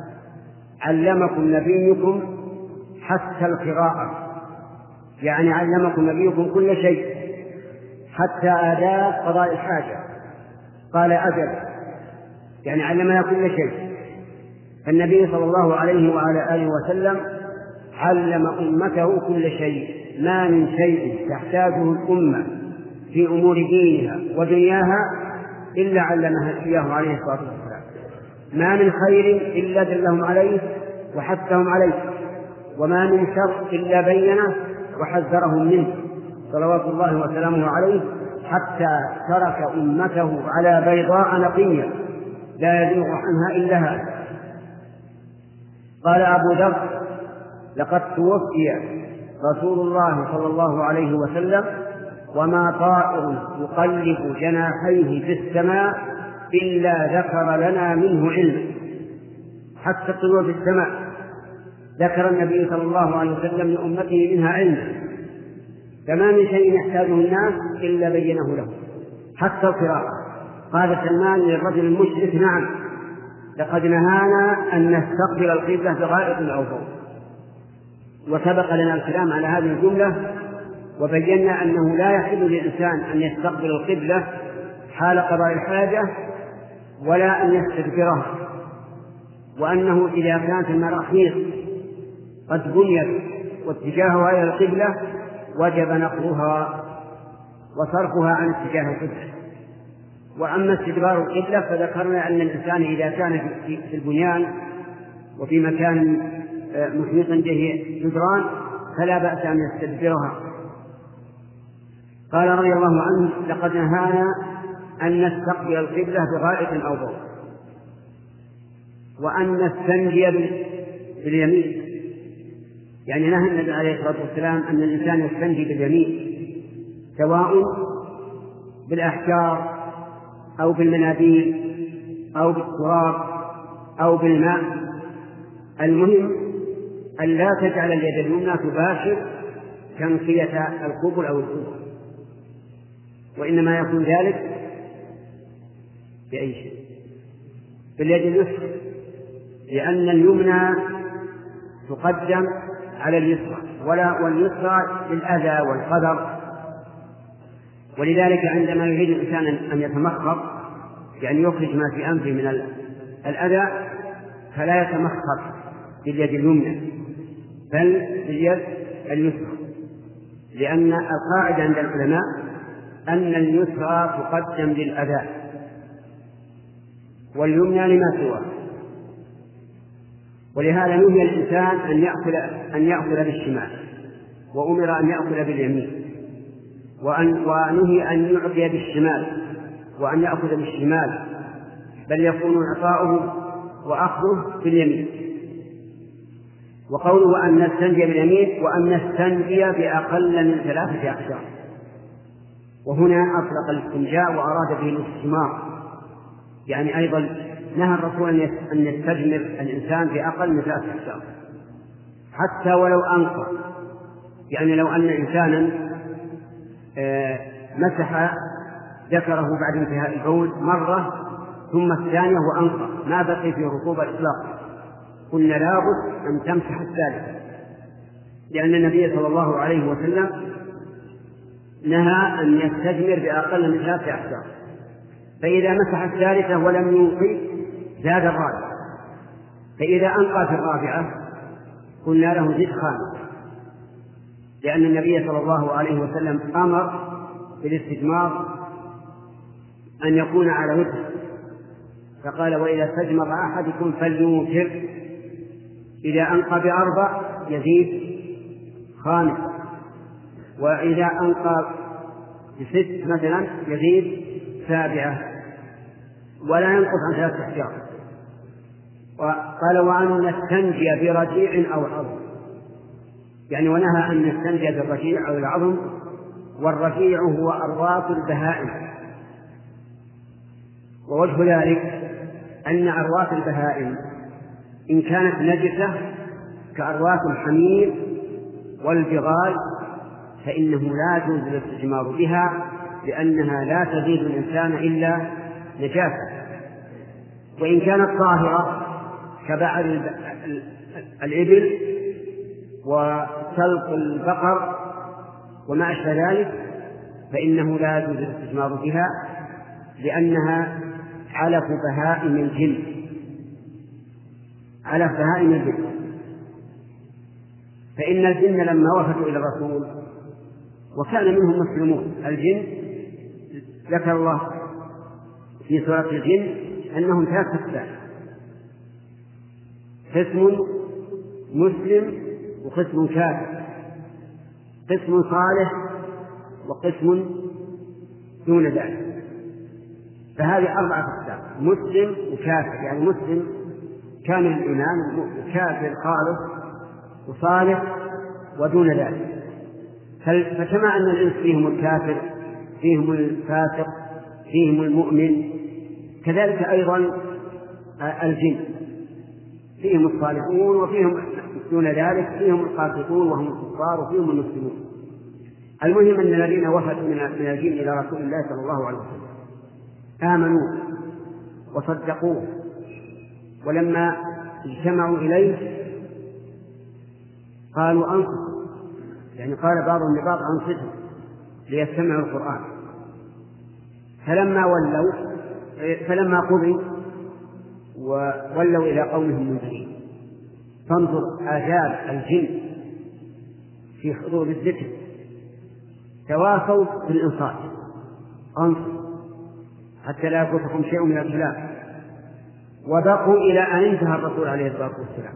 علمكم نبيكم حتى القراءة، يعني علمكم نبيكم كل شيء حتى آداب قضاء الحاجة. قال: أجل، يعني علمنا كل شيء. فالنبي صلى الله عليه وعلى آله وسلم علم أمته كل شيء، ما من شيء تحتاجه الأمة في أمور دينها ودنياها إلا علمها إياه عليه الصلاة والسلام. ما من خير إلا دلهم عليه وحثهم عليه، وما من شر إلا بينه وحذرهم منه صلوات الله وسلامه عليه، حتى ترك أمته على بيضاء نقية لا يزيغ عنها إلا هذا. قال أبو ذر: لقد توفي رسول الله صلى الله عليه وسلم وما طائر يقلب جناحيه في السماء إلا ذكر لنا منه علم. حتى الطلوع في السماء ذكر النبي صلى الله عليه وسلم لأمته منها علم، فما من شيء يحتاجه الناس إلا بينه له، حتى القراءة. قال سلمان للرجل المشرك: نعم، لقد نهانا أن نستقبل القبلة بغائط أو بول. وسبق لنا الكلام على هذه الجملة، وبينا أنه لا يحل للإنسان أن يستقبل القبلة حال قضاء الحاجة ولا أن يستدبرها، وأنه إذا كانت المراحيض قد بنيت واتجاهها إلى القبلة وجب نقلها وصرفها عن اتجاه القبلة. وأما استدبار القبلة فذكرنا أن الإنسان إذا كان في البنيان وفي مكان محيط به جدران فلا بأس أن يستدبرها. قال رضي الله عنه: لقد نهانا أن نستقبل القبلة بغائط أو بول، وأن نستنجي باليمين، يعني نهى النبي عليه الصلاة والسلام أن الإنسان يستنجي باليمين، سواء بالأحجار أو بالمناديل أو بالتراب أو بالماء. المهم أن لا تجعل اليد اليمنى تباشر تنقية القبل أو القبر، وإنما يكون ذلك بأي شيء باليد اليسرى، لأن اليمنى تقدم على اليسرى ولا واليسرى للأذى والقدر. ولذلك عندما يريد الإنسان أن يتمخض، يعني يخرج ما في أنفه من الأذى، فلا يتمخض باليد اليمنى بل باليد اليسرى، لأن القاعدة عند العلماء أن اليسرى تقدم للأذى واليمنى لما سواه. ولهذا نهي الإنسان أن يأكل أن يأكل بالشمال، وأمر أن يأكل باليمين، وأن ونهي أن يعطي بالشمال وأن يأخذ بالشمال، بل يكون إعطاؤه وأخذه باليمين. وقوله أن نستنجي باليمين وأن نستنجي بأقل من ثلاثة أحجار، وهنا أطلق الاستنجاء وأراد به الاستجمار، يعني أيضا نهى الرسول أن يستجمر الإنسان بأقل من ثلاثة أحجار حتى ولو أنقى. يعني لو أن إنسانا مسح ذكره بعد انتهاء البول مرة ثم الثانية وأنقى، ما بقي في رطوبة إطلاقا، قلنا لابد أن تمسح الثالثة، لأن النبي صلى الله عليه وسلم نهى أن يستجمر بأقل من ثلاثة أحجار. فإذا مسح الثالثة ولم ينقي زاد الرابعة، فإذا أنقى في الرابعة قلنا له زد خامسة، لأن النبي صلى الله عليه وسلم أمر بالاستجمار أن يكون على وتر، فقال وإذا استجمر أحدكم فليوتر، إذا أنقى بأربع يزيد خامس، وإذا أنقى بست مثلا يزيد سابعة، ولا ينقص عن ثلاثة أحجار. وقال وأن نستنجي برجيع أو عظم، يعني ونهى أن نستنجي بالرجيع أو العظم، والرجيع هو أرواث البهائم. ووجه ذلك أن أرواث البهائم إن كانت نجسة كأرواث الحمير والبغال فإنه لا يجوز الاستجمار بها، لأنها لا تزيد الإنسان إلا نجاسة. وإن كانت طاهرة كبعر الإبل وسلق البقر وما أشبه ذلك فإنه لا يجوز الاستجمار بها، لأنها علف بهائم الجن، علف بهائم الجن. فإن الجن لما وفدوا إلى الرسول وكان منهم مسلمون، الجن ذكر الله في سورة الجن أنهم ثلاثة أقسام: قسم مسلم وقسم كافر، قسم صالح وقسم دون ذلك. فهذه أربعة أقسام: مسلم وكافر، يعني مسلم كامل الإيمان، وكافر خالص، وصالح ودون ذلك. فكما أن الإنس فيهم الكافر فيهم الفاسق فيهم المؤمن، كذلك أيضا الجن فيهم الصالحون وفيهم دون ذلك، فيهم القاسطون وهم الكفار وفيهم المسلمون. المهم أن الذين وفدوا من الجن إلى رسول الله صلى الله عليه وسلم آمنوا وصدقوه، ولما اجتمعوا إليه قالوا أنصتوا، يعني قال بعضهم لبعض أنصتوا ليستمعوا القرآن. فلما ولوا فلما قضوا وولوا إلى قومهم منذرين. فانظر آداب الجن في حضور الذكر، تواصوا بالإنصات، أنصتوا حتى لا يفوتكم شيء من الكلام، وبقوا إلى أن انتهى الرسول عليه الصلاة والسلام.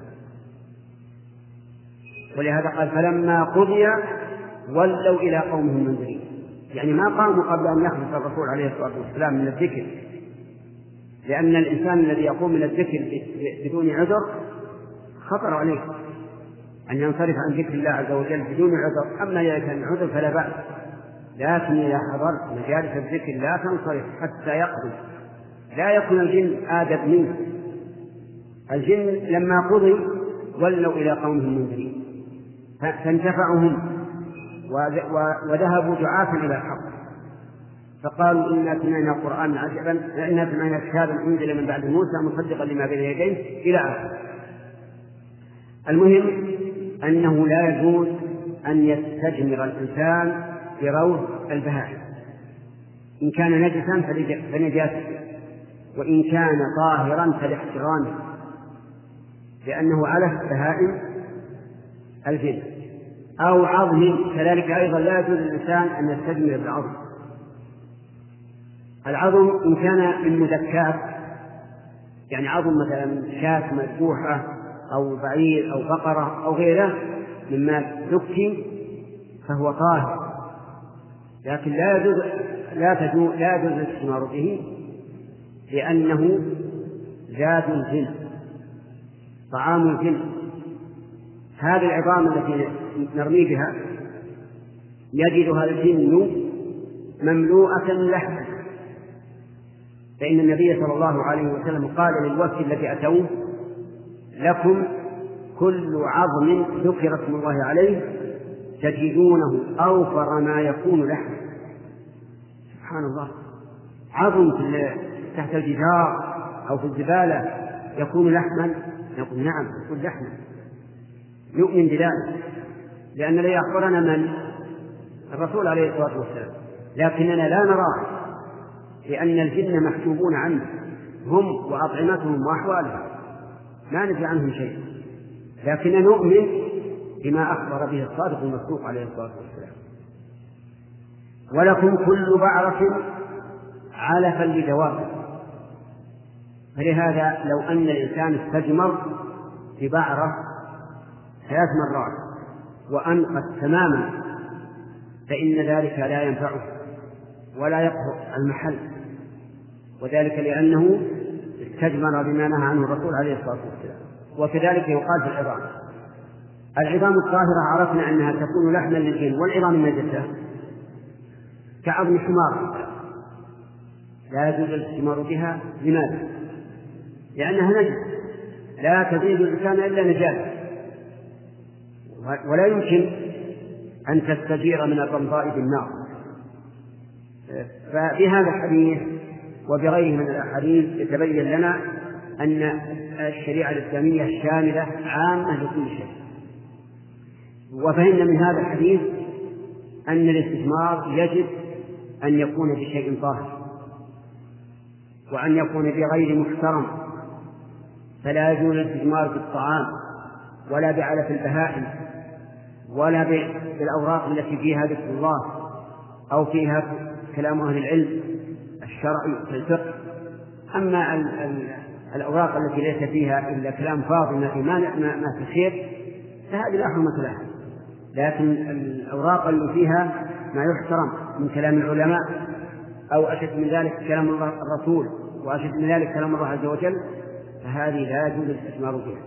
ولهذا قال فلما قضي ولوا إلى قومهم منذرين، يعني ما قاموا قبل أن يخلص الرسول عليه الصلاة والسلام من الذكر، لأن الإنسان الذي يقوم من الذكر بدون عذر خطر عليه أن ينصرف عن ذكر الله عز وجل بدون عذر. أما إذا كان عذر فلا بأس، لكن إذا حضرت مجالس الذكر لا تنصرف حتى يقضي، لا يكون الجن آدب منه. الجن لما قضي ولوا إلى قومهم منذرين، فانتفعوا هم وذهبوا دعاة إلى الحق، فقالوا إنا سمعنا قرآنا عجبا، إنا سمعنا كتابا أنزل من بعد موسى مصدقا لما بين يديه إلى آخره. المهم أنه لا يجوز أن يستجمر الإنسان بروث البهائم، إن كان نجسا فنجاسته، وإن كان طاهرا فلاحترامه، لأنه علف بهائم الجن. أو عظم كذلك أيضا لا يجوز للإنسان أن يستجمر بالعظم. العظم إن كان من مذكات، يعني عظم مثلا شاة مذبوحة أو بعير أو بقرة أو غيره مما ذكي فهو طاهر، لكن لا يجوز لا تجوز لا يجوز الاستثمار به، لأنه زاد الجن، طعام الجن. هذه العظام التي نرمي بها يجدها الجن مملوءة لحما، فإن النبي صلى الله عليه وسلم قال للوفد الذي أتوه لكم كل عظم ذكر اسم الله عليه تجدونه أوفر ما يكون لحما. سبحان الله، عظم تحت الجدار أو في الزبالة يكون لحما؟ نقول نعم يكون لحما، نؤمن بذلك، لأن الذي أخبرنا من الرسول عليه الصلاة والسلام، لكننا لا نراه لأن الجن محجوبون عنه، هم وأطعمتهم وأحوالهم ما ندري عنهم شيء، لكن نؤمن بما أخبر به الصادق المصدوق عليه الصلاة والسلام. ولكم كل بعرة علفا لدوابه، فلهذا لو أن الإنسان استجمر ببعرة ثلاث مرات وأنقذ تماما فإن ذلك لا ينفعه ولا يقهر المحل، وذلك لأنه استجمر بما نهى عنه الرسول عليه الصلاة والسلام. وكذلك يقال في العظام، العظام الطاهرة عرفنا أنها تكون لحما للجن، والعظام النجسة كعظم حمار لا يجوز الاستجمار بها. لماذا؟ لأنها نجس لا تزيد الإنسان إلا نجاسة، ولا يمكن أن تستجير من الرمضاء بالنار. ففي هذا الحديث وبغيره من الأحاديث يتبين لنا أن الشريعة الإسلامية شاملة عامة لكل شيء. وفهمنا من هذا الحديث أن الاستثمار يجب أن يكون بشيء طاهر، وأن يكون بغير محترم، فلا يجوز الاستثمار بالطعام ولا بعلف البهائم ولا بالأوراق التي فيها ذكر الله أو فيها كلام أهل العلم الشرعي في الفقه. أما الأوراق التي ليس فيها إلا كلام فاضي ما في ما في خير فهذه لا حرمة لها، لكن الأوراق اللي فيها ما يحترم من كلام العلماء أو أشد من ذلك كلام الرسول وأشد من ذلك كلام الله عز وجل فهذه لا يجوز الاستثمار بها.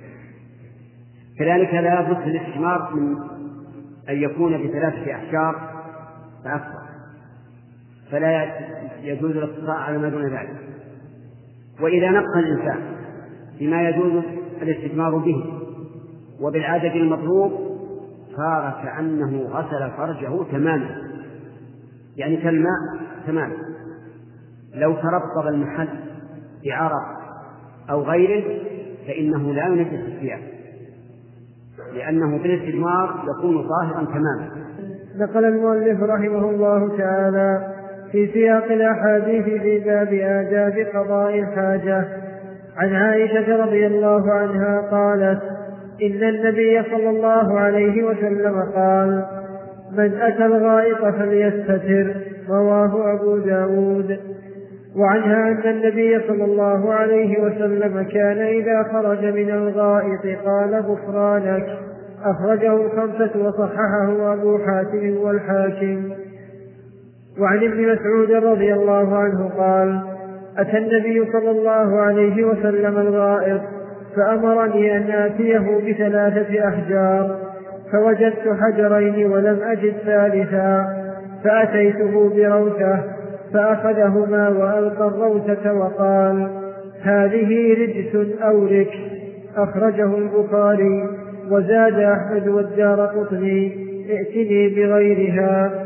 كذلك لا يجوز الاستثمار من أن يكون بثلاثة أحجار فأكثر، فلا يجوز الاقتصار على ما دون ذلك. وإذا نقى الإنسان بما يجوز الاستثمار به وبالعدد المطلوب صار كأنه غسل فرجه تماما، يعني كالماء تماما. لو ترطب المحل بعرق أو غيره فإنه لا ينجس الثياب، لأنه بالاستثمار يكون طاهرا تماما. نقل المؤلف رحمه الله تعالى في سياق الأحاديث في باب آداب قضاء الحاجة عن عائشة رضي الله عنها قالت: إن النبي صلى الله عليه وسلم قال: من أتى الغائط فليستتر، رواه أبو داود. وعنها أن النبي صلى الله عليه وسلم كان إذا خرج من الغائط قال: غفرانك، أخرجه الخمسة وصححه أبو حاتم والحاكم. وعن ابن مسعود رضي الله عنه قال: أتى النبي صلى الله عليه وسلم الغائط فأمرني أن آتيه بثلاثة أحجار، فوجدت حجرين ولم أجد ثالثا، فأتيته بروثة فأخذهما وألقى الروثة وقال: هذه رجس أو ركس، أخرجه البخاري. وزاد أحمد والدارقطني: ائتني بغيرها.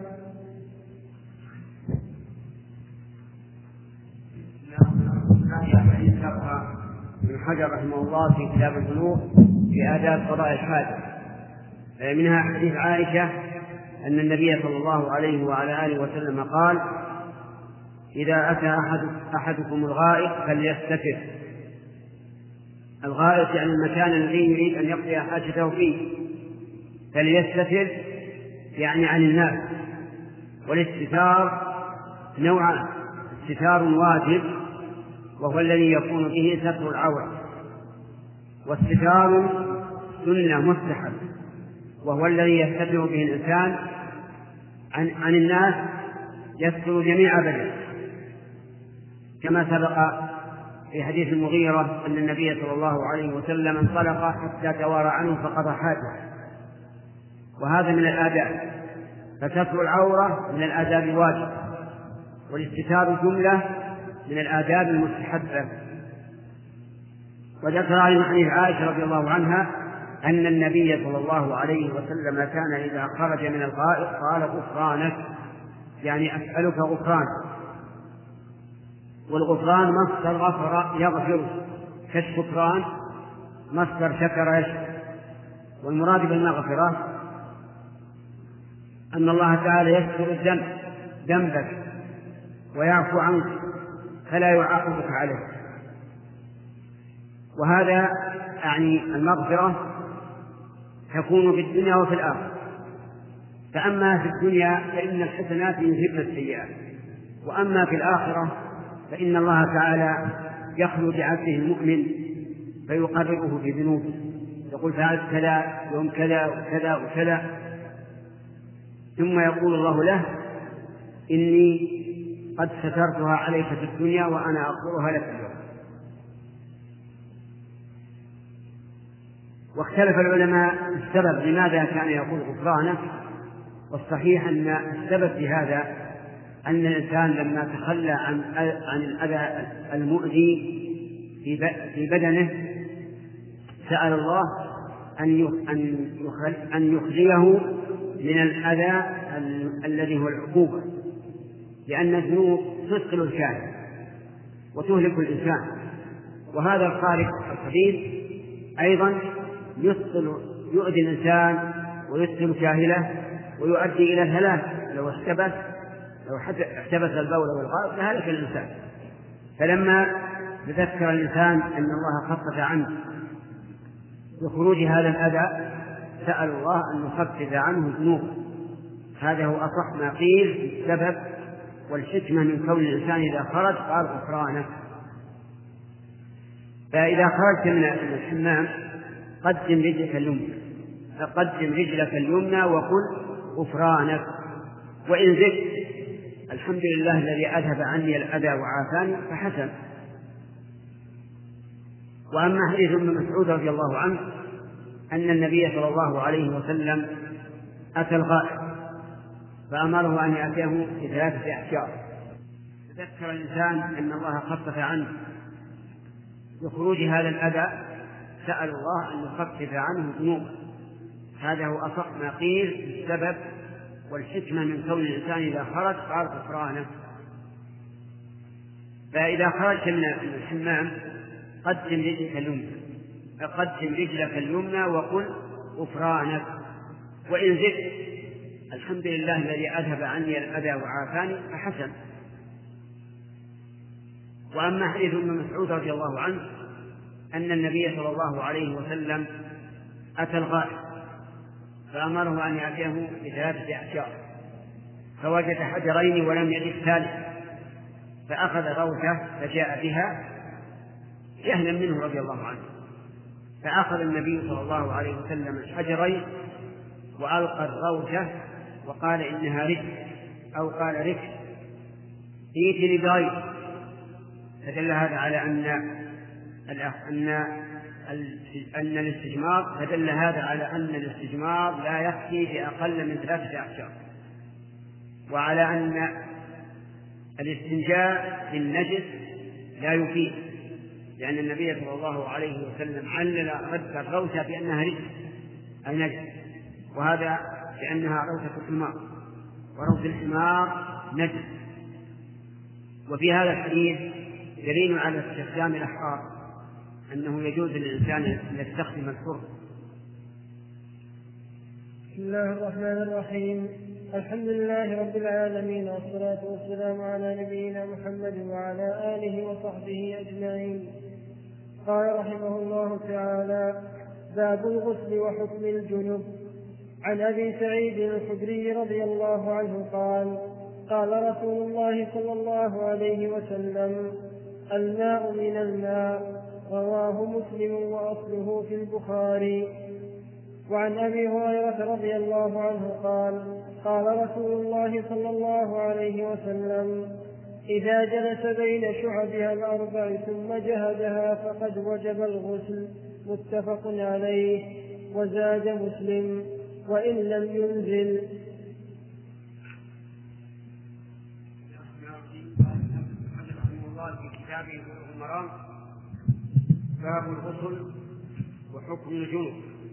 ابن حجر رحمه الله في كتاب البلوغ في آداب قضاء الحاجة، منها حديث عائشة أن النبي صلى الله عليه وعلى آله وسلم قال: إذا أتى أحد أحدكم الغائط فليستتر. الغائط يعني المكان الذي يريد أن يقضي حاجته فيه، فليستتر يعني عن الناس. والاستتار نوعان: استتار واجب وهو الذي يكون به ستر العورة، واستتار سنة مستحب وهو الذي يستتر به الإنسان عن, عن الناس، يستر جميع بدنه، كما سبق في حديث المغيرة أن النبي صلى الله عليه وسلم انطلق حتى توارى عنه فقضى حاجته، وهذا من الآداب. فستر العورة من الآداب الواجب، والاستتار جملة من الآداب المستحبة. وذكر عن حديث عائشة رضي الله عنها أن النبي صلى الله عليه وسلم كان إذا خرج من الغائط قال: غفرانك، يعني أسألك غفران. والغفران مصدر غفر يغفر، كالشكران مصدر شكر يشكر. والمراد بالمغفرة أن الله تعالى يستر الذنب ذنبك ويعفو عنك فلا يعاقبك عليه. وهذا يعني المغفرة تكون في الدنيا وفي الآخرة. فأما في الدنيا فإن الحسنات يذهبن السيئات، وأما في الآخرة فإن الله تعالى يخلو بعبده المؤمن فيقربه في ذنوبه، يقول فعلت كذا يوم كذا وكذا وكذا، ثم يقول الله له إني قد سترتها عليك في الدنيا وأنا أغفرها لك اليوم. واختلف العلماء السبب لماذا كان يقول غفرانه، والصحيح أن السبب في هذا أن الإنسان لما تخلى عن عن الأذى المؤذي في بدنه سأل الله أن يخليه من الأذى الذي هو العقوبة، لأن الذنوب تثقل الكافر وتهلك الإنسان، وهذا الخالق الخبيث أيضا يثقل يؤذي الإنسان ويثقل كاهله ويؤدي إلى الهلاك. لو احتبس لو احتبس البول والغائط لهلك الإنسان. فلما تذكر الإنسان أن الله خفف عنه بخروج هذا الأذى سأل الله أن يخفف عنه ذنوبه. هذا هو أصح ما قيل في السبب والحكمة من كون الإنسان إذا خرج قال غفرانك. فإذا خرجت من الحمام قدم رجلك اليمنى قدم رجلك اليمنى وقل غفرانك، وإن زدت الحمد لله الذي أذهب عني الأذى وعافاني فحسن. وأما حديث ابن مسعود رضي الله عنه أن النبي صلى الله عليه وسلم أتى الغائب فأمره أن يأتيه بثلاثة أحجار. تذكر الإنسان أن الله خفف عنه بخروج هذا الأذى سأل الله أن يخفف عنه ذنوبه. هذا هو أصح ما قيل في السبب والحكمة من كون الإنسان إذا خرج قال غفرانه. فإذا خرجت من الحمام قدم رجلك اليمنى قدم رجلك اليمنى وقل غفرانك، وإن زدت الحمد لله الذي أذهب عني الأذى وعافاني فحسن. وأما حديث ابن مسعود رضي الله عنه أن النبي صلى الله عليه وسلم أتى الغائب فأمره أن يأتيه بثلاثة أحجار فوجد حجرين ولم يجد ثالث فأخذ روثة فجاء بها جهلا منه رضي الله عنه، فأخذ النبي صلى الله عليه وسلم الحجرين وألقى الروثة وقال إنها رجل أو قال رجل ائتني بغير. فدل هذا على أن أن أن الاستجمار فدل هذا على أن الاستجمار لا يكفي بأقل من ثلاثة أحجار، وعلى أن الاستنجاء بالنجس لا يفيد، لأن النبي صلى الله عليه وسلم علل رد الروثة بأنها رجل أي نجس، وهذا لأنها روثة الحمار وروث الحمار نجس. وفي هذا الحديث دليل على استخدام الأحقار أنه يجوز للإنسان أن يستخدم الحر. بسم الله الرحمن الرحيم. الحمد لله رب العالمين، والصلاة والسلام على نبينا محمد وعلى آله وصحبه أجمعين. قال رحمه الله تعالى: باب الغسل وحكم الجنب. عن أبي سعيد الخدري رضي الله عنه قال: قال رسول الله صلى الله عليه وسلم: الماء من الماء. رواه مسلم وأصله في البخاري. وعن أبي هريرة رضي الله عنه قال: قال رسول الله صلى الله عليه وسلم: إذا جلس بين شعبها الأربع ثم جهدها فقد وجب الغسل. متفق عليه. وزاد مسلم: وإن لم ينزل. في كتابه بلوغ المرام باب الغسل وحكم الجنوب.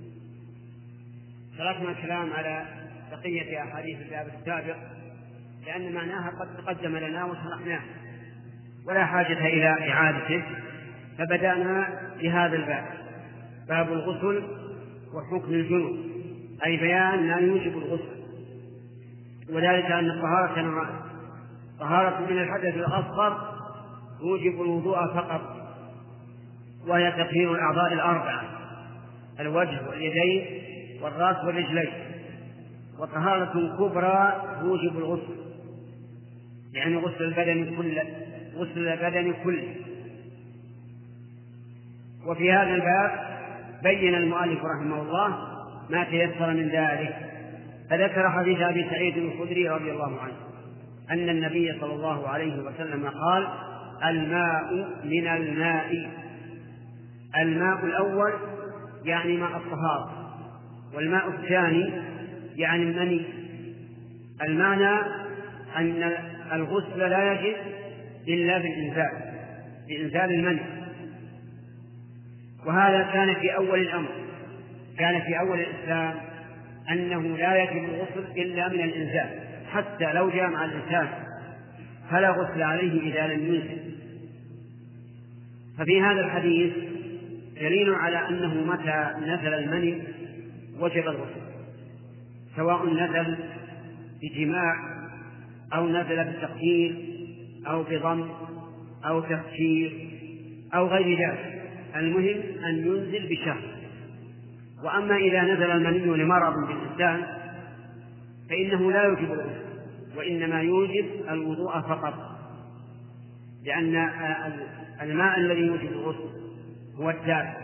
تركنا الكلام على بقية أحاديث الباب السابق لأن معناها قد تقدم لنا وشرحناه ولا حاجة إلى إعادته، فبدأنا بهذا الباب باب الغسل وحكم الجنوب، أي بيان ما يوجب الغسل، وذلك أن الطهارة نوعان: طهارة من الحدث الأصغر توجب الوضوء فقط، وهي تطهير الأعضاء الأربعة: الوجه واليدين والرأس والرجلين. وطهارة كبرى توجب الغسل، يعني غسل البدن كله غسل البدن كله. وفي هذا الباب بين المؤلف رحمه الله ما تيسر من ذلك، فذكر حديث أبي سعيد الخدري رضي الله عنه أن النبي صلى الله عليه وسلم قال: الماء من الماء. الماء الأول يعني ماء الطهارة، والماء الثاني يعني المني. المعنى أن الغسل لا يجب إلا بالإنزال بإنزال المني. وهذا كان في أول الأمر، كان في أول الإسلام أنه لا يجب الغسل إلا من الإنزال، حتى لو جامع الإنسان فلا غسل عليه إذا لم ينزل. ففي هذا الحديث دليل على أنه متى نزل المني وجب الغسل، سواء نزل بجماع أو نزل بتقدير أو بضم أو تفسير أو غير ذلك، المهم أن ينزل بشهر. وأما إذا نزل المني لمرض بالإنسان فإنه لا يوجب الغسل، وإنما يوجب الوضوء فقط، لأن الماء الذي يوجب الغسل هو الدافئ،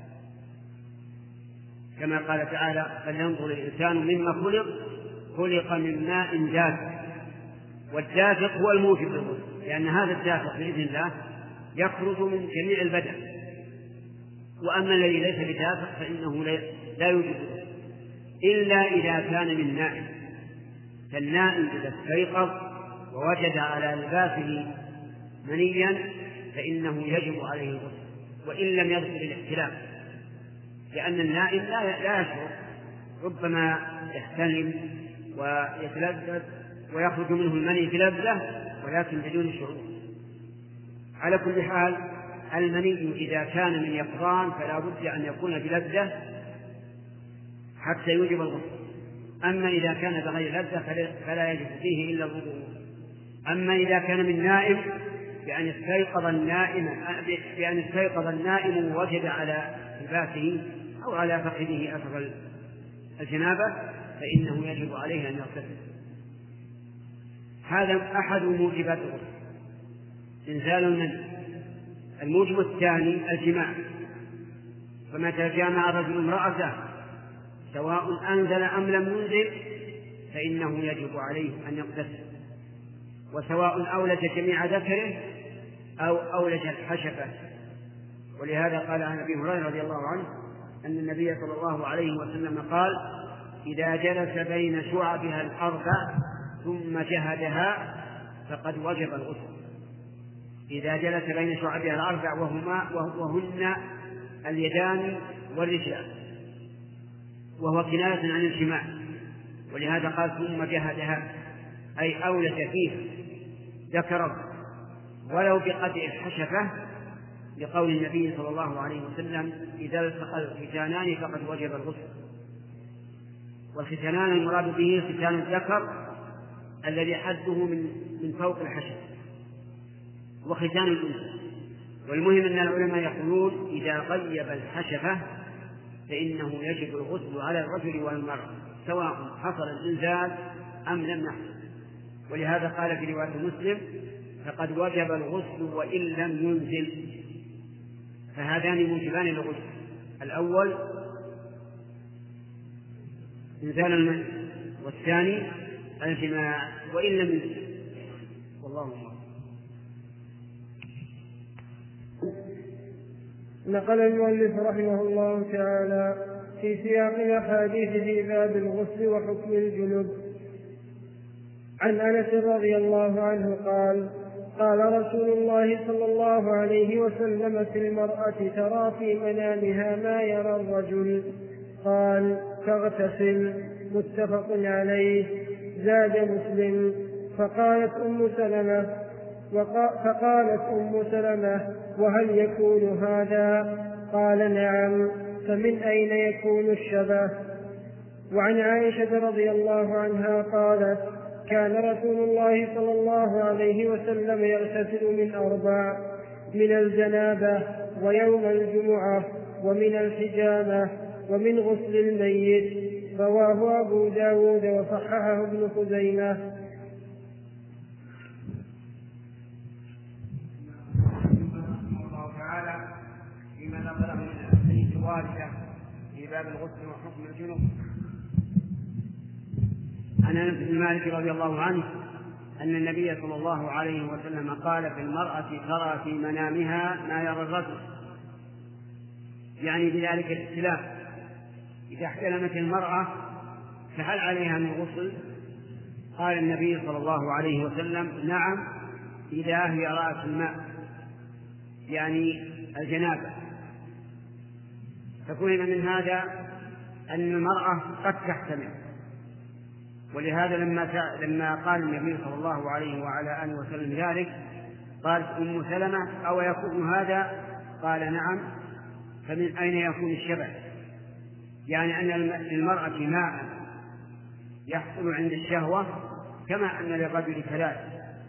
كما قال تعالى: فلينظر الإنسان مما خلق خلق من ماء دافئ. والدافئ هو الموجب للغسل، لأن هذا الدافئ بإذن الله يخرج من جميع البدن. وأما الذي ليس بدافئ فإنه لا يوجب الغسل إلا إذا كان من نائم، فالنائم إذا استيقظ ووجد على لباسه منيا فإنه يجب عليه الغسل وإن لم يغسل الاحتلام، لأن النائم لا يشعر، ربما يحتلم ويتلذذ ويخرج منه المني بلذة ولكن بدون شعور. على كل حال المني إذا كان من يقظان فلا بد أن يكون بلذة حتى يوجب الغسل، أما إذا كان بغير لذة فلا يجب فيه إلا الوضوء. أما إذا كان من نائم بأن استيقظ النائم بأن استيقظ النائم ووجد على لباسه أو على فخذه أثر الجنابة فإنه يجب عليه أن يغتسل. هذا أحد موجبات الغسل، إنزال المني. الموجب الثاني الجماع، فمتى جامع الرجل امرأته سواء أنزل أم لم ينزل فإنه يجب عليه أن يغتسل، وسواء أولج جميع ذكره أو أولج الحشفة. ولهذا قال عن أبي هريرة رضي الله عنه أن النبي صلى الله عليه وسلم قال: إذا جلس بين شعبها الأربع ثم جهدها فقد وجب الغسل. إذا جلس بين شعبها الأربع وهما وهن اليدان والرجلان، وهو كناية عن الجماع، ولهذا قال: ثم جهدها، أي أولج فيه ذكره ولو بقدر الحشفة، لقول النبي صلى الله عليه وسلم: إذا التقى الختانان فقد وجب الغسل. والختانان المراد به ختان الذكر الذي حده من من فوق الحشفة، وختان الأنثى. والمهم أن العلماء يقولون: إذا غيب الحشفة فإنه يجب الغسل على الرجل والمرأة سواء حصل الإنزال أم لم يحصل. ولهذا قال في رواية مسلم: فقد وجب الغسل وإن لم ينزل. فهذان موجبان للغسل: الأول إنزال المني، والثاني الجماع وإن لم ينزل. والله أعلم. نقل المؤلف رحمه الله تعالى في سياق الأحاديث في باب الغسل وحكم الجنب عن أنس رضي الله عنه قال: قال رسول الله صلى الله عليه وسلم في المرأة ترى في منامها ما يرى الرجل، قال: فاغتسل. متفق عليه. زاد مسلم: فقالت أم سلمة فقالت أم سلمة: وهل يكون هذا؟ قال: نعم. فمن أين يكون الشبه؟ وعن عائشة رضي الله عنها قالت: كان رسول الله صلى الله عليه وسلم يغتسل من أربع: من الجنابة، ويوم الجمعة، ومن الحجامة، ومن غسل الميت. رواه أبو داود وصححه ابن خزيمة. الله تعالى فيما نقله من الحديث الواردة في باب الغسل وحكم الجنوب عن أنس بن مالك رضي الله عنه أن النبي صلى الله عليه وسلم قال: في المرأة ترى في منامها ما يرى الرجل، يعني بذلك الاختلاف. إذا احتلمت المرأة فهل عليها من غسل؟ قال النبي صلى الله عليه وسلم: نعم، إذا هي رأت الماء، يعني الجنابة. ففهم من هذا أن المرأة قد تحتمل، ولهذا لما لما قال النبي صلى الله عليه وعلى آله وسلم ذلك قال أم سلمة: أو يكون هذا؟ قال: نعم. فمن أين يكون الشبه؟ يعني أن للمرأة ماء يحصل عند الشهوة كما أن للرجل كذلك.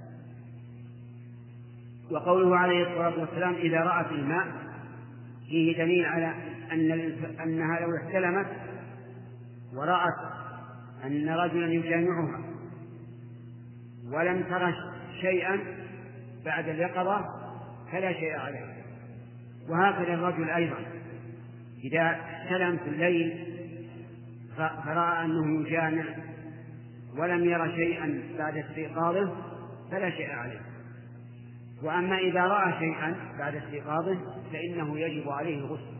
وقوله عليه الصلاة والسلام: إذا رأت الماء، فيه دليل على أن أنها لو احتلمت ورأت أن رجلا يجامعها ولم ترى شيئا بعد اليقظة فلا شيء عليه. وهكذا الرجل أيضا إذا احتلم في الليل فرأى أنه يجامع ولم يرى شيئا بعد استيقاظه فلا شيء عليه. وأما إذا رأى شيئا بعد استيقاظه فإنه يجب عليه الغسل.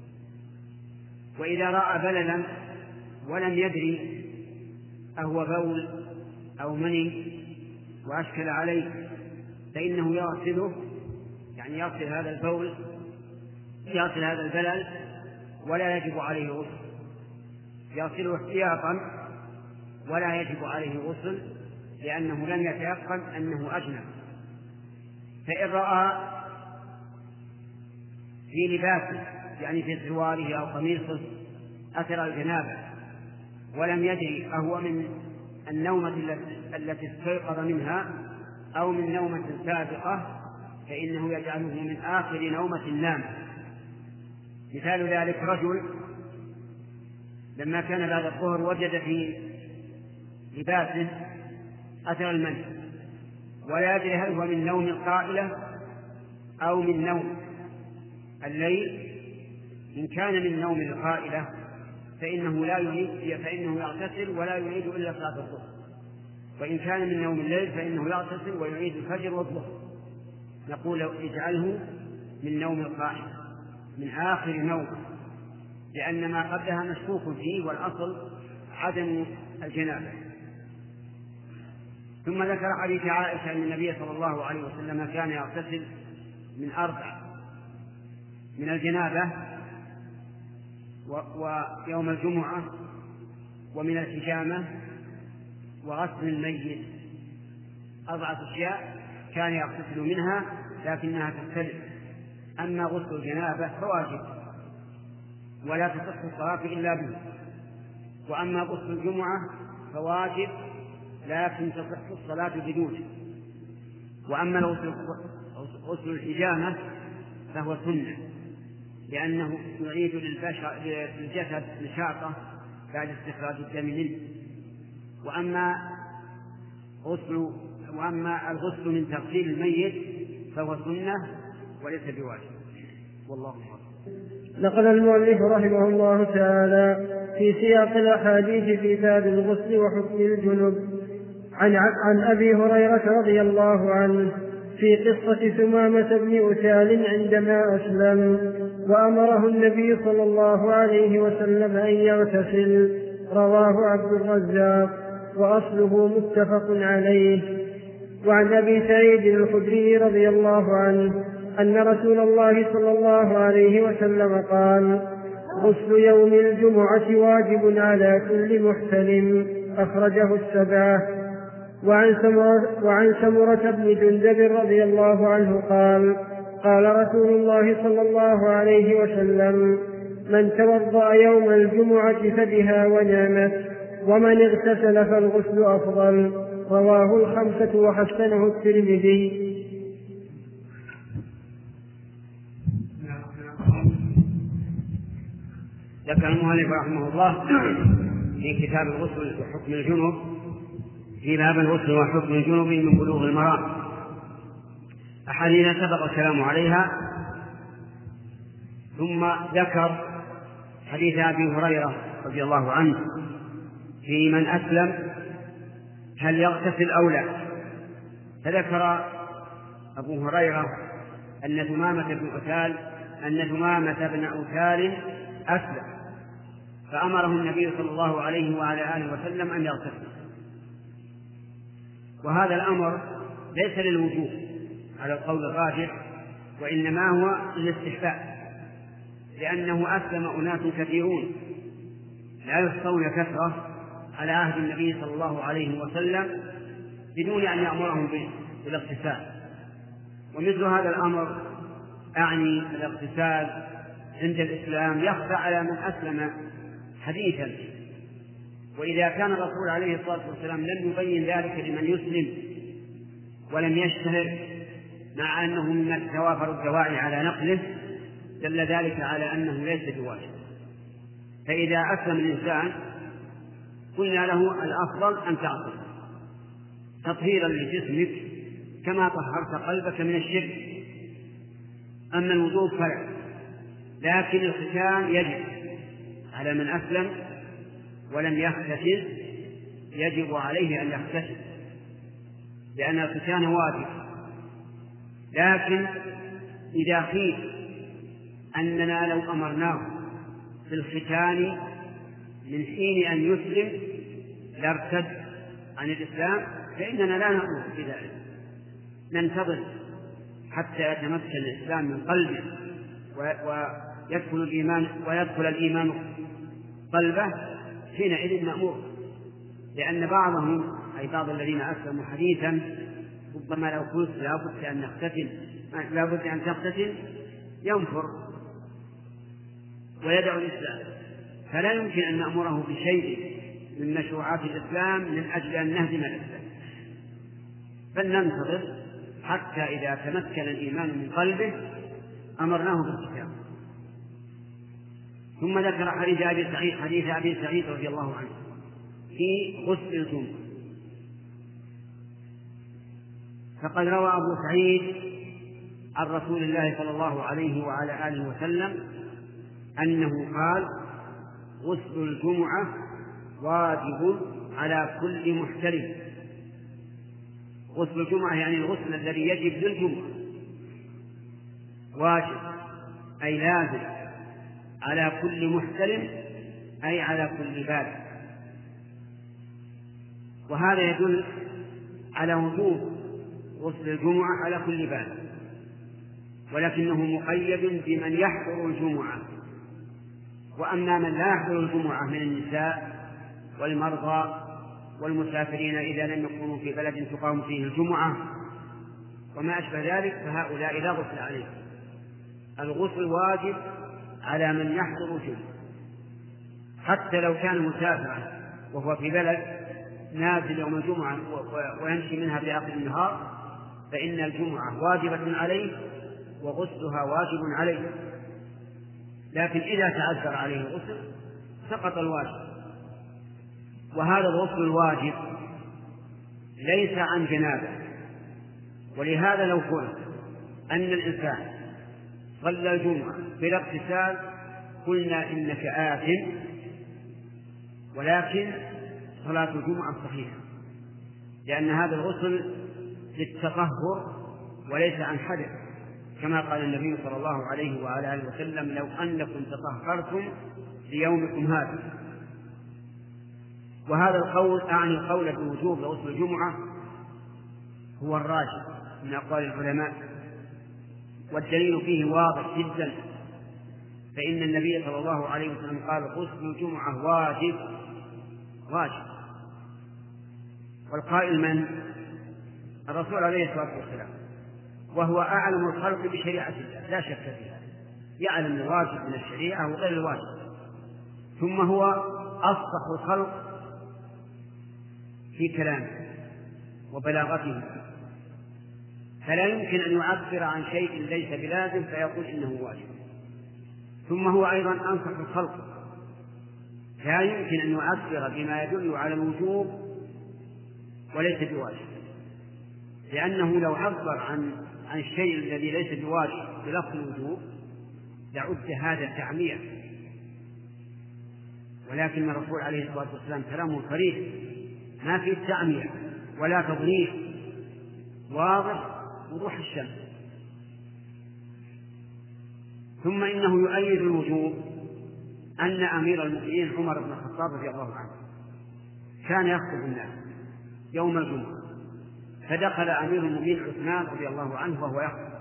وإذا رأى بللا ولم يدري أهو بول أو مني وأشكل عليه فإنه يغسله، يعني يغسل هذا البول، يغسل هذا البلل، ولا يجب عليه غسل. يغسله احتياطا ولا يجب عليه غسل، لأنه لم يتيقن أنه أجنب. فإن رأى في لباسه، يعني في سرواره أو قميصه، أثر الجنابة ولم يدري أهو من النومة التي استيقظ منها أو من نومة سابقة، فإنه يجعله من آخر نومة نام. مثال ذلك رجل لما كان بعد الظهر وجد في لباسه أثر المني ولا يدري هل هو من نوم القائلة أو من نوم الليل. إن كان من نوم القائلة فإنه لا يعيد فإنه يغتسل ولا يعيد إلا صلاة الظهر، وإن كان من نوم الليل فإنه يغتسل ويعيد الفجر والظهر. نقول اجعله من نوم القائلة، من آخر نوم، لأن ما قبلها مشكوك فيه والأصل عدم الجنابة. ثم ذكر حديث عائشة أن النبي صلى الله عليه وسلم كان يغتسل من أربع: من الجنابة، ويوم الجمعة، ومن الحجامة، وغسل الميت. أربعة أشياء كان يغتسل منها لكنها تختلف. أما غسل الجنابة فواجب ولا تصح الصلاة إلا به، وأما غسل الجمعة فواجب لكن تصح الصلاة بدونه، وأما غسل الحجامة فهو سنة لأنه يعيد للجسد نشاطه بعد استخراج الدم منه. وأما غسل وأما الغسل من تغسيل الميت فهو سنة وليس بواجب، والله أعلم. نقل المؤلف رحمه الله تعالى في سياق الأحاديث في باب الغسل وحكم الجنب عن, عن أبي هريرة رضي الله عنه في قصة ثمامة بن أسال عندما أسلم وأمره النبي صلى الله عليه وسلم أن يغتسل. رواه عبد الرزاق وأصله متفق عليه. وعن أبي سعيد الخدري رضي الله عنه أن رسول الله صلى الله عليه وسلم قال: غسل يوم الجمعة واجب على كل محتلم. أخرجه السبعة. وعن سمرة, وعن سمرة بن جندب رضي الله عنه قال: قال رسول الله صلى الله عليه وسلم: من توضأ يوم الجمعة فبها ونعمت، ومن اغتسل فالغسل أفضل. رواه الخمسة وحسنه الترمذي. ذكر المؤلف رحمه الله في كتاب الغسل وحكم الجنوب في باب الغسل وحكم الجنوب من بلوغ المرام أحاديث سبق الكلام عليها، ثم ذكر حديث أبي هريرة رضي الله عنه في من أسلم هل يغتسل أو لا. فذكر أبو هريرة أن ثمامة بن أثال أن ثمامة بن أثال أسلم فأمره النبي صلى الله عليه وعلى آله وسلم أن يغتسل، وهذا الأمر ليس للوجوب على القول الراجح، وإنما هو للاستحباب، لأنه أسلم أناس كثيرون لا يحصون كثرة على عهد النبي صلى الله عليه وسلم بدون أن يأمرهم بالاغتسال. ومثل هذا الأمر أعني الاغتسال عند الإسلام يخفى على من أسلم حديثا، وإذا كان الرسول عليه الصلاة والسلام لم يبين ذلك لمن يسلم ولم يشتهر مع أنه من توافر الدواعي على نقله دل ذلك على أنه ليس بواجب. فإذا أسلم الإنسان قلنا له الأفضل أن تعصر تطهيرا لجسمك كما طهرت قلبك من الشرك. أما الوضوء فلا، لكن الختان يجب على من أسلم ولم يغتسل، يجب عليه أن يغتسل لأن الختان واجب. لكن إذا قيل أننا لو أمرناه بالختان من حين أن يسلم لارتد عن الإسلام فإننا لا نأمر بذلك، ننتظر حتى يتمكن الإسلام من قلبه ويدخل الإيمان ويدخل الإيمان قلبه، حينئذ نأمر. لأن بعضهم أي بعض الذين أسلموا حديثا ربما لو قلت لا بد أن نغتسل لا بد أن تغتسل ينفر ويدعو الإسلام، فلا يمكن أن نأمره بشيء من مشروعات الإسلام من أجل أن نهدم الإسلام، بل ننتظر حتى إذا تمكن الإيمان من قلبه أمرناه بالختان. ثم ذكر حديث أبي سعيد حديث أبي سعيد رضي الله عنه في غسل الجمعة، فقد روى أبو سعيد عن رسول الله صلى الله عليه وعلى آله وسلم أنه قال: غسل الجمعة واجب على كل محترم. غسل الجمعة يعني الغسل الذي يجب للجمعة، واجب أي لازم على كل محترم أي على كل بالغ. وهذا يدل على وجوب غسل الجمعة على كل بالغ، ولكنه مقيد بمن يحضر الجمعة. وأما من لا يحضر الجمعة من النساء والمرضى والمسافرين إذا لم يكونوا في بلد تقام فيه الجمعة وما أشبه ذلك فهؤلاء لا غسل عليهم. الغسل واجب على من يحضر الجمعة، حتى لو كان مسافرا وهو في بلد نازل يوم الجمعة ويمشي منها في آخر النهار فإن الجمعة واجبة عليه وغسلها واجب عليه. لكن إذا تعذر عليه الغسل سقط الواجب. وهذا الغسل الواجب ليس عن جنابه، ولهذا لو قلت أن الإنسان صلى الجمعة بلا اغتسال قلنا إنك آثم، ولكن صلاة الجمعة صحيحة، لأن هذا الغسل للتطهر وليس عن حدث، كما قال النبي صلى الله عليه وعلى آله وسلم: لو أنكم تطهرتم ليومكم هذا. وهذا القول أعني القول بوجوب غسل الجمعة هو الراجح من أقوال العلماء، والدليل فيه واضح جدا، فإن النبي صلى الله عليه وسلم قال: غسل الجمعة واجب واجب. والقائل من؟ الرسول عليه الصلاة والسلام، وهو أعلم الخلق بشريعة الله لا شك فيها، يعلم الواجب من الشريعة وغير الواجب، ثم هو أفصح الخلق في كلامه وبلاغته، فلا يمكن أن يعبر عن شيء ليس بلازم فيقول إنه واجب. ثم هو أيضا أنصح الخلق، لا يمكن أن يعبر بما يدل على الوجوب وليس بواجب، لأنه لو عبر عن عن الشيء الذي ليس بواجب بلفظ الوجوب لعد هذا تعمية، ولكن الرسول عليه الصلاة والسلام كلامه صريح ما فيه تعمية ولا تضليل، واضح وضوح الشمس. ثم إنه يؤيد الوجوب أن أمير المؤمنين عمر بن الخطاب رضي الله عنه كان يخطب الناس يوم الجمعة، فدخل أمير المؤمنين عثمان رضي الله عنه وهو يخطب،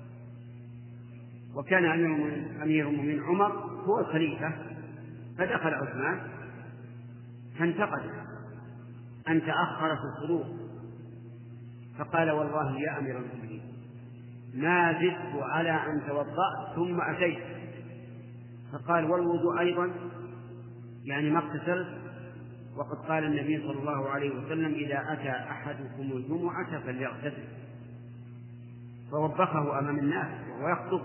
وكان أمير المؤمنين عمر هو الخليفة، فدخل عثمان فانتقد أن تأخر في الخروج، فقال والله يا أمير المؤمنين ما زدت على أن توضأت ثم أتيت. فقال والوضوء أيضا يعني ما اغتسلت، وقد قال النبي صلى الله عليه وسلم إذا أتى أحدكم الجمعة فليغتسل. فوبخه أمام الناس وهو يخطب،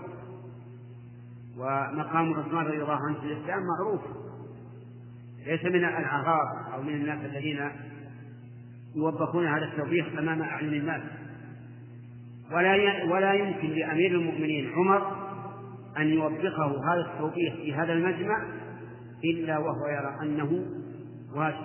ومقام عثمان رضي الله عنه في الإسلام معروف، ليس من الأعراب أو من الناس الذين يوبخون هذا التوبيخ أمام أعين الناس. ولا ولا يمكن لأمير المؤمنين عمر أن يوبخه هذا التوبيخ في هذا المجمع إلا وهو يرى أنه واجب.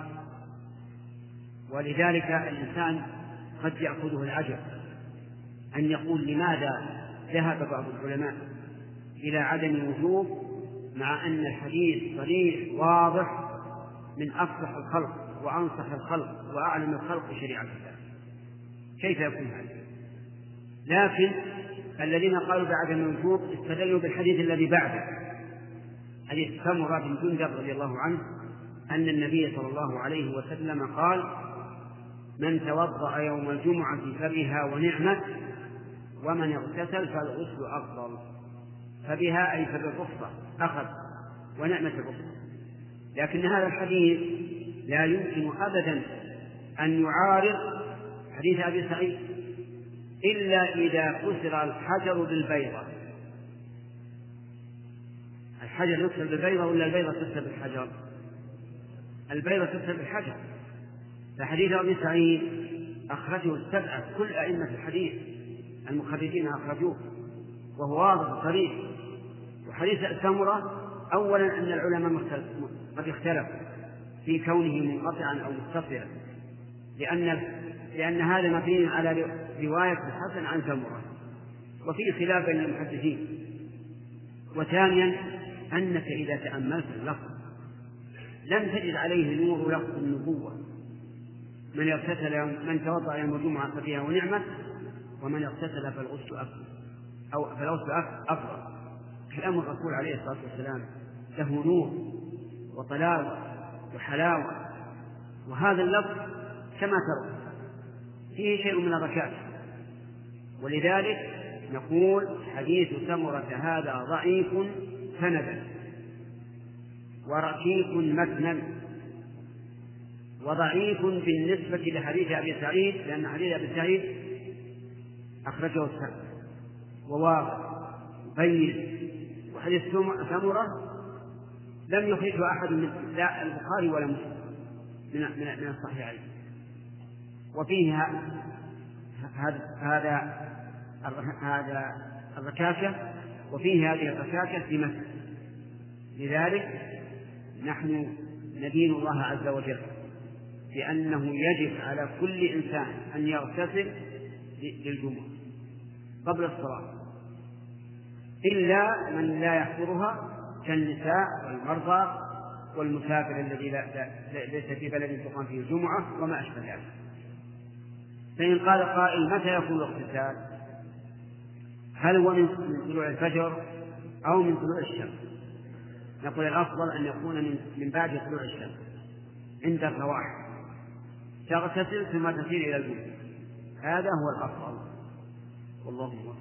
ولذلك الإنسان قد يأخذه العجب أن يقول لماذا ذهب بعض العلماء إلى عدم الوجوب مع أن الحديث صريح واضح من أفصح الخلق وأنصح الخلق وأعلم الخلق بشريعة الله، كيف يكون هذا؟ لكن الذين قالوا بعدم الوجوب استدلوا بالحديث الذي بعده، حديث سمرة بن جندب رضي الله عنه أن النبي صلى الله عليه وسلم قال من توضأ يوم الجمعة فبها ونعمت ومن اغتسل فالغسل أفضل. فبها أي فبالرخصة أخذ ونعمة الرخصة. لكن هذا الحديث لا يمكن أبدا أن يعارض حديث أبي سعيد إلا إذا كسر الحجر بالبيضة. الحجر يكسر بالبيضة ولا البيضة تكسر بالحجر؟ البيضة تكسر بالحجر. فحديث أبي سعيد أخرجه السبعة كل أئمة الحديث المخرجين أخرجوه وهو واضح صريح. وحديث سمرة أولا أن العلماء قد اختلفوا في كونه منقطعا أو متصلا، لأن لأن هذا مبني على رواية الحسن عن سمرة وفيه خلاف بين المحدثين. وثانيا أنك إذا تأملت اللفظ لم تجد عليه نور لفظ النبوة، من اغتسل من توضأ يوم الجمعة فبها ونعمة ومن اغتسل فالغسل أفضل أو فالغسل أفضل. كلام الرسول عليه الصلاة والسلام له نور وطلاوة وحلاوة، وهذا اللفظ كما ترى فيه شيء من الركاكة. ولذلك نقول حديث سمرة هذا ضعيف سندا وركيك متنا، وضعيف بالنسبة لحديث أبي سعيد، لأن حديث أبي سعيد أخرجه السبع وواضح بين، وحديث سمرة لم يخرجه أحد من لا البخاري ولا مسلم من من الصحيحين. وفيه هذا هذا هذا الركاكة وفيه هذه الركاكة في مثل. لذلك نحن ندين الله عز وجل بأنه يجب على كل إنسان أن يغتسل للجمعة قبل الصلاة إلا من لا يحضرها كالنساء والمرضى والمسافر الذي لا ليس في بلد تقام فيه الجمعة وما أشبه ذلك. فإن قال قائل متى يكون الاغتسال؟ هل هو من طلوع الفجر أو من طلوع الشمس؟ نقول الأفضل أن يكون من, من بعد طلوع الشمس عند الرواح تغتسل ثم تسير إلى البيت، هذا هو الأفضل والله موفق.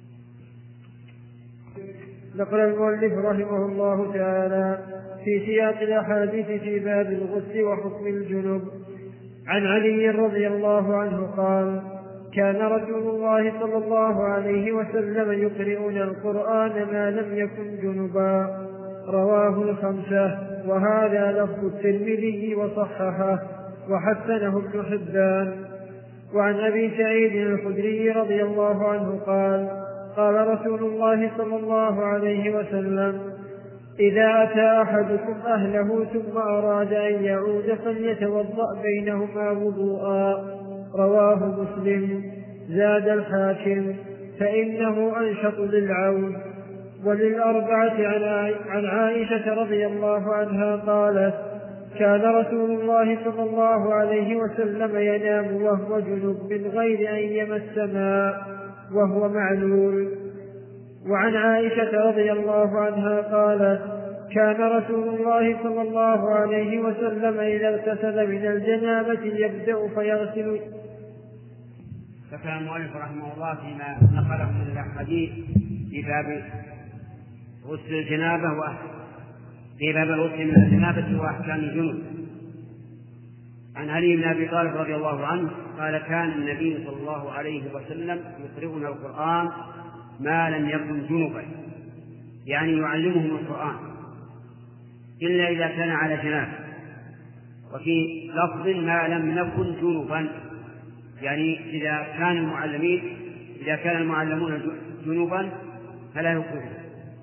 نقل المؤلف رحمه الله تعالى في سياق الأحاديث في باب الغسل وحكم الجنوب عن علي رضي الله عنه قال كان رسول الله صلى الله عليه وسلم يقرئنا القرآن ما لم يكن جنبا. رواه الخمسة، وهذا لفظ الترمذي وصححه وحسنه ابن حبان. وعن أبي سعيد الخدري رضي الله عنه قال قال رسول الله صلى الله عليه وسلم إذا أتى أحدكم أهله ثم أراد أن يعود فليتوضأ بينهما وضوءا. رواه مسلم. زاد الحاكم فإنه أنشط للعود. وللأربعة عن عائشة رضي الله عنها قالت كان رسول الله صلى الله عليه وسلم ينام وهو جنب من غير أن يمس ماء وهو معلول. وعن عائشة رضي الله عنها قالت كان رسول الله صلى الله عليه وسلم إذا اغتسل من الجنابة يبدأ فيغسل. ذكر المؤلف رحمه الله فيما نقله من الحديث في باب غسل الجنابة في باب الغسل من الجنابة وأحكام الجنوب. عن علي بن أبي طالب رضي الله عنه قال كان النبي صلى الله عليه وسلم يقرئنا القرآن ما لم يكن جنبا، يعني يعلمهم القرآن إلا إذا كان على جنابه. وفي لفظ ما لم نكن جنبا، يعني إذا كان المعلمين إذا كان المعلمون جنوبا فلا يقرئون.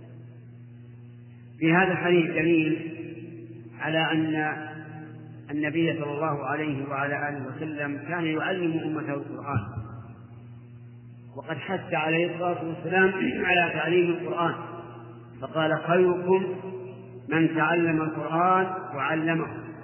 في هذا الحديث دليل على أن النبي صلى الله عليه وعلى آله وسلم كان يعلم أمته القرآن، وقد حث عليه الصلاة والسلام على تعليم القرآن، فقال خيركم من تعلم القرآن وعلمه.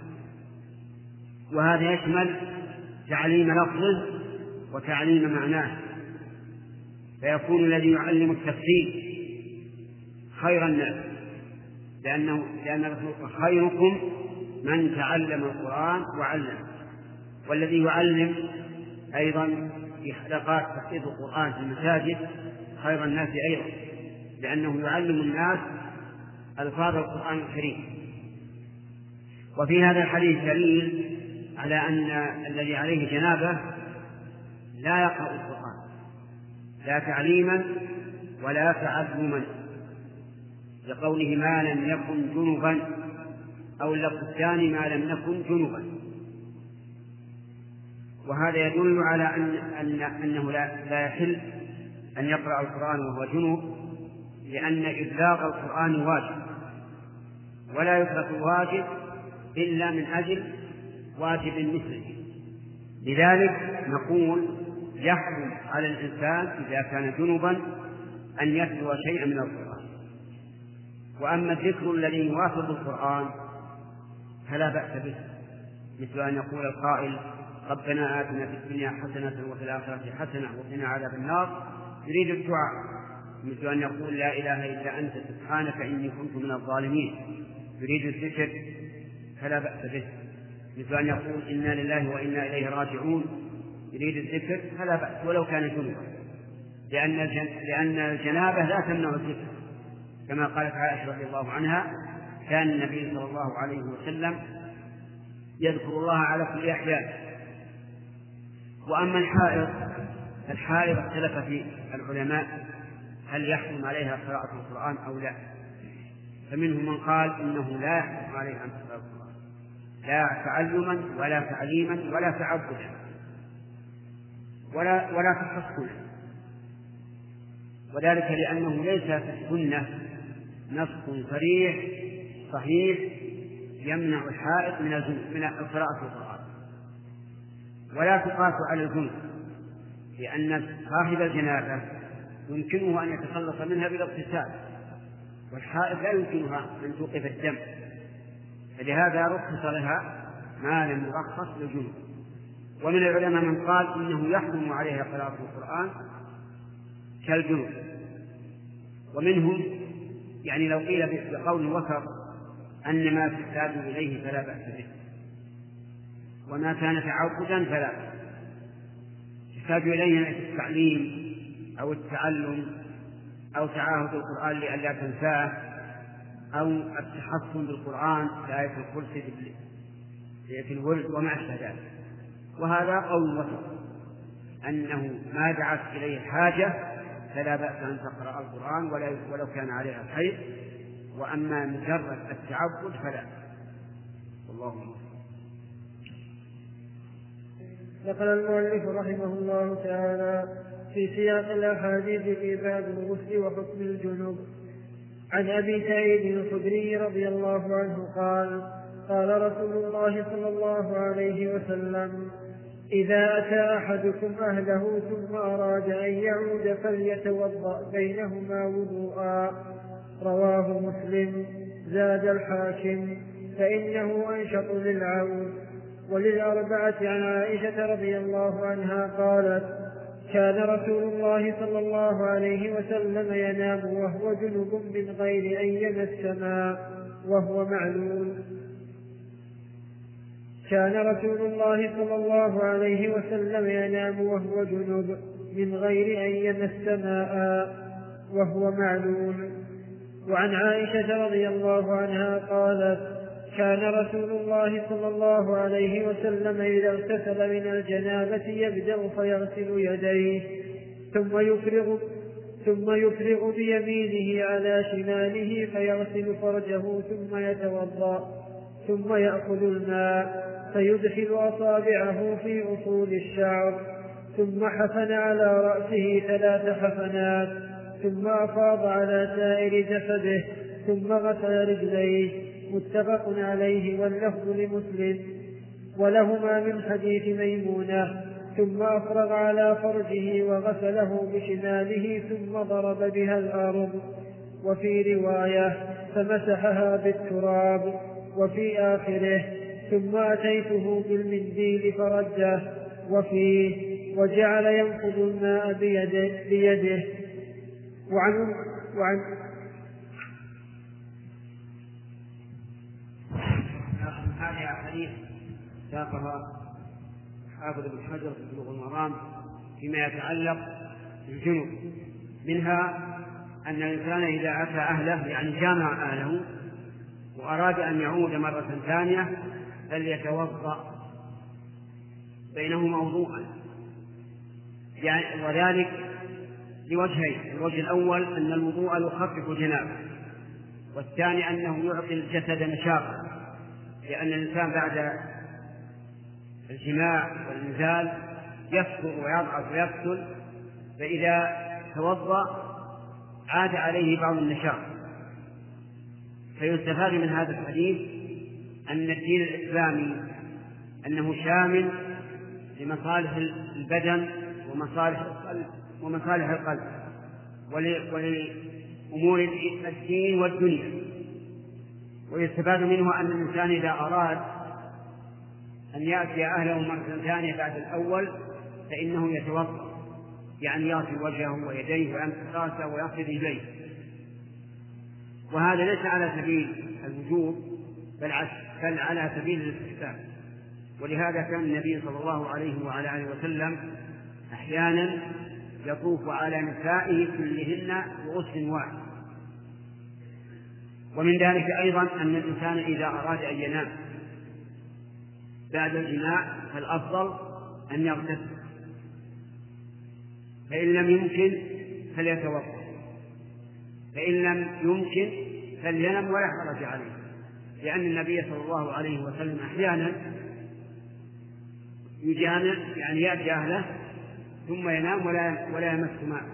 وهذا يشمل تعليم لفظه وتعليم معناه، فيكون الذي يعلم التفسير خير الناس، لأنه لأن خيركم من تعلم القرآن وعلمه. والذي يعلم أيضا في حلقات تحفيظ القرآن في المساجد خير الناس أيضا، لأنه يعلم الناس ألفاظ القرآن الكريم. وفي هذا الحديث دليل على أن الذي عليه جنابه لا يقرأ القرآن لا تعليما ولا تعلما، لقوله ما لم يكن جنبا، أو اللفظ الثاني ما لم نكن جنبا. وهذا يدل على أن أن أنه لا, لا يحل أن يقرأ القرآن وهو جنوب، لأن إبلاغ القرآن واجب، ولا يترك الواجب إلا من أجل واجب مثله. لذلك نقول يحرم على الإنسان إذا كان جنبا أن يتلو شيئا من القرآن. وأما الذكر الذي يوافق القرآن فلا بأس به، مثل أن يقول القائل ربنا آتنا في الدنيا حسنة وفي الآخرة حسنة وقنا عذاب النار، يريد الدعاء، مثل أن يقول لا إله إلا أنت سبحانك إني كنت من الظالمين، يريد الذكر فلا بأس به، مثل أن يقول إنا لله وإنا إليه راجعون، يريد الذكر فلا بأس ولو كان جنبا، لأن لأن الجنابة لا تمنع الذكر، كما قالت عائشة رضي الله عنها كان النبي صلى الله عليه وسلم يذكر الله على كل أحيان. وأما الحائض الحائض اختلف في العلماء هل يحرم عليها قراءة القرآن أو لا، فمنهم من قال إنه لا يحرم عليها أن تقرأ القرآن لا تعلما ولا تعليما ولا تعبدا ولا ولا تحصنا، وذلك لأنه ليس في السنة نص صريح صحيح يمنع الحائض من من قراءة القرآن، ولا تقاس على الجنب، لأن صاحب الجنابة يمكنه أن يتخلص منها بالاغتسال، والحائض لا يمكنها أن توقف الدم، فلهذا رخص لها ما لم يرخص للجنب. ومن العلماء من قال إنه يحرم عليها قراءة القرآن كالجنب، ومنهم يعني لو قيل بقول وسط أن ما تحتاج إليه فلا بأس به، وما كان تعبدا فلا تحتاج إليه التعليم أو التعلم أو تعاهد القرآن لئلا تنساه أو التحصن بالقرآن كآية الكرسي في الورد وما أشبه ذلك. وهذا قول وسط، أنه ما دعت إليه الحاجة فلا بأس أن تقرأ القرآن ولو كان عليها الحيض، وأما مجرد التعبد فلا. والله أعلم. نقل المؤلف رحمه الله تعالى في سياق الأحاديث في باب الغسل وحكم الجنوب عن أبي سعيد الخدري رضي الله عنه قال: قال رسول الله صلى الله عليه وسلم: إذا أتى أحدكم أهله ثم أراد أن يعود فليتوضأ بينهما وضوءا. رواه مسلم. زاد الحاكم: فإنه أنشط للعود. وللأربعة عن عائشة رضي الله عنها قالت: كان رسول الله صلى الله عليه وسلم ينام وهو جنب من غير أن يمس ماء وهو معلول. كان رسول الله صلى الله عليه وسلم ينام وهو جنب من غير أن يمس ماء وهو معلول. وعن عائشة رضي الله عنها قالت: كان رسول الله صلى الله عليه وسلم إذا اغتسل من الجنابة يبدأ فيغسل يديه ثم يفرغ, ثم يفرغ بيمينه على شماله فيغسل فرجه ثم يتوضأ ثم يأخذ الماء فيدخل أصابعه في أصول الشعر ثم حفن على رأسه ثلاث حفنات ثم أفاض على سائر جسده ثم غسل رجليه. متفق عليه واللفظ لمسلم ولهما من حديث ميمونة. ثم أفرغ على فرجه وغسله بشماله ثم ضرب بها الأرض. وفي رواية: فمسحها بالتراب. وفي آخره: ثم أتيته بالمنديل فرده. وفيه: وجعل ينفض الماء بيده, بيده. وعن, وعن هذه أحاديث ساقها حافظ ابن حجر في بلوغ المرام فيما يتعلق بالجنوب، منها أن الإنسان إذا أتى أهله يعني جامع أهله وأراد أن يعود مرة ثانية فليتوضأ بينهما وضوءا، يعني وذلك لوجهين: الوجه الأول أن الوضوء يخفف الجنابة، والثاني أنه يعطي الجسد نشاطا، لأن الإنسان بعد الجماع والإنزال يفتر ويضعف ويقتل، فإذا توضأ عاد عليه بعض النشاط. فيستفاد من هذا الحديث أن الدين الإسلامي أنه شامل لمصالح البدن ومصالح القلب ومصالح القلب ولأمور الدين والدنيا. ويستفاد منه أن الإنسان إذا أراد أن يأتي أهله مرة ثانية بعد الأول فإنه يتوضأ، يعني يغسل وجهه ويديه ويمسح رأسه ويغسل رجليه. وهذا ليس على سبيل الوجوب بل على سبيل الاستحباب. ولهذا كان النبي صلى الله عليه وعلى آله وسلم أحيانا يطوف على نسائه كلهن بغسل واحد. ومن ذلك أيضا أن الإنسان إذا أراد أن ينام بعد الجماع فالأفضل أن يغتسل، فإن لم يمكن فليتوضأ، فإن لم يمكن فلينم ولا حرج عليه، لأن النبي صلى الله عليه وسلم أحيانا يجامع يعني يأتي أهله ثم ينام ولا ولا يمس ماء.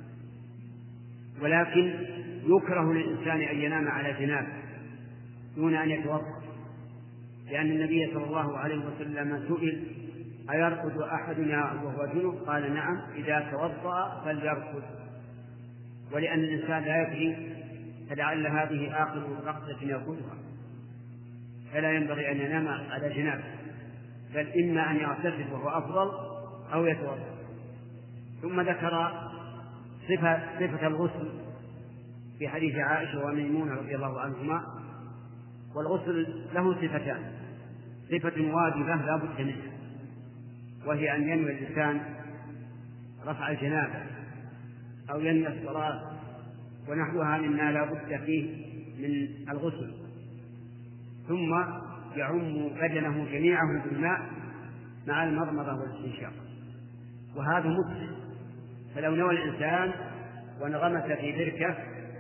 ولكن يكره للإنسان أن ينام على جنابه دون أن يتوضأ، لأن النبي صلى الله عليه وسلم سئل: أيرقد أحدنا وهو جنب؟ قال: نعم، إذا توضأ فليرقد. ولأن الإنسان لا يدري فلعل هذه آخر رقدة يرقدها، فلا ينبغي أن ينام على جنابه، بل إما أن يغتسل وهو أفضل أو يتوضأ. ثم ذكر صفة, صفة الغسل في حديث عائشة وميمونة رضي الله عنهما. والغسل له صفتان: صفة واجبة لا بد منها، وهي أن ينوي الإنسان رفع الجنابة أو ينوي الصلاة ونحوها مما لا بد فيه من الغسل، ثم يعم بدنه جميعه بالماء مع المضمضة والاستنشاق، وهذا مطلق. فلو نوى الإنسان وانغمس في بركة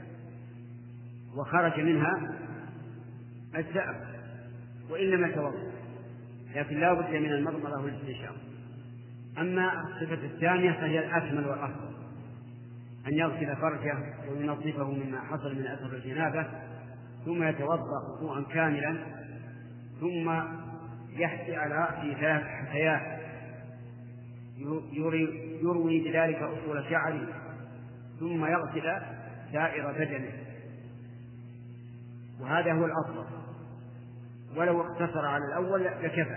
وخرج منها أجزأه وإن لم يتوضأ، لكن لا بد من المضمضة والاستنشاق. أما الصفة الثانية فهي الأكمل والأفضل، أن يغسل فرجه وينظفه مما حصل من أثر الجنابة، ثم يتوضأ وضوءا كاملا، ثم يحثي على رأسه ثلاث حثيات يروي بذلك أصول شعره، ثم يغسل سائر بدنه، وهذا هو الأفضل. ولو اقتصر على الأول لكفى.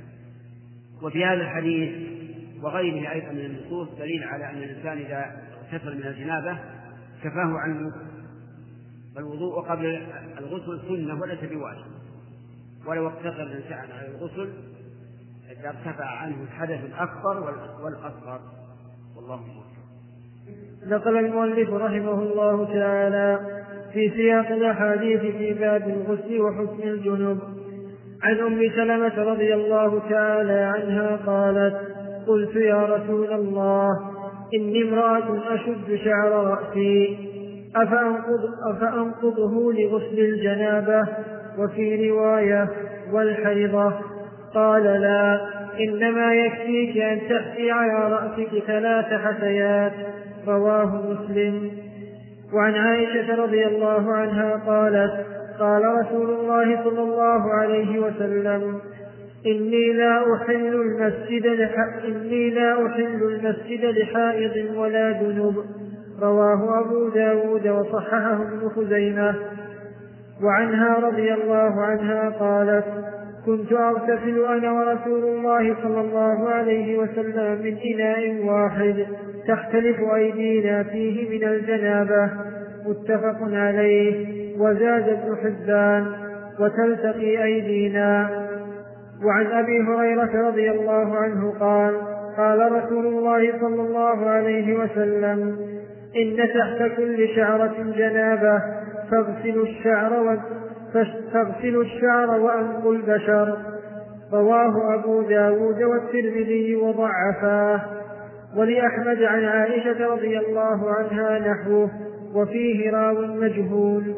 وفي هذا الحديث وغيره أيضا من النصوص دليل على أن الإنسان إذا اغتسل من الجنابة كفاه عن الوضوء، فالوضوء قبل الغسل سنة وليس بواجب. ولو اقتصر الإنسان على الغسل ارتفع عنه الحدث الأكبر والأصغر، والله موفق. نقل المؤلف رحمه الله تعالى في سياق الأحاديث في باب الغسل وحسن الجنب عن أم سلمة رضي الله تعالى عنها قالت: قلت يا رسول الله إني امرأة أشد شعر رأسي أفأنقض أفأنقضه لغسل الجنابة؟ وفي رواية والحيضة. قال: لا، إنما يكفيك أن تحثي على رأسك ثلاث حثيات. رواه مسلم. وعن عائشة رضي الله عنها قالت: قال رسول الله صلى الله عليه وسلم: إني لا أحل المسجد لح... إني لا أحل المسجد لحائض ولا جنب. رواه أبو داود وصححه ابن خزيمة. وعنها رضي الله عنها قالت: كنت أغتسل أنا ورسول الله صلى الله عليه وسلم من إناء واحد تختلف أيدينا فيه من الجنابة. متفق عليه. وزاد ابن حبان: وتلتقي أيدينا. وعن أبي هريرة رضي الله عنه قال: قال رسول الله صلى الله عليه وسلم: إن تحت كل شعرة جنابة فاغسلوا الشعر و... فاغسلوا الشعر وأنقوا البشر. رواه أبو داود والترمذي وضعفاه. ولأحمد عن عائشة رضي الله عنها نحوه، وفيه راو مجهول.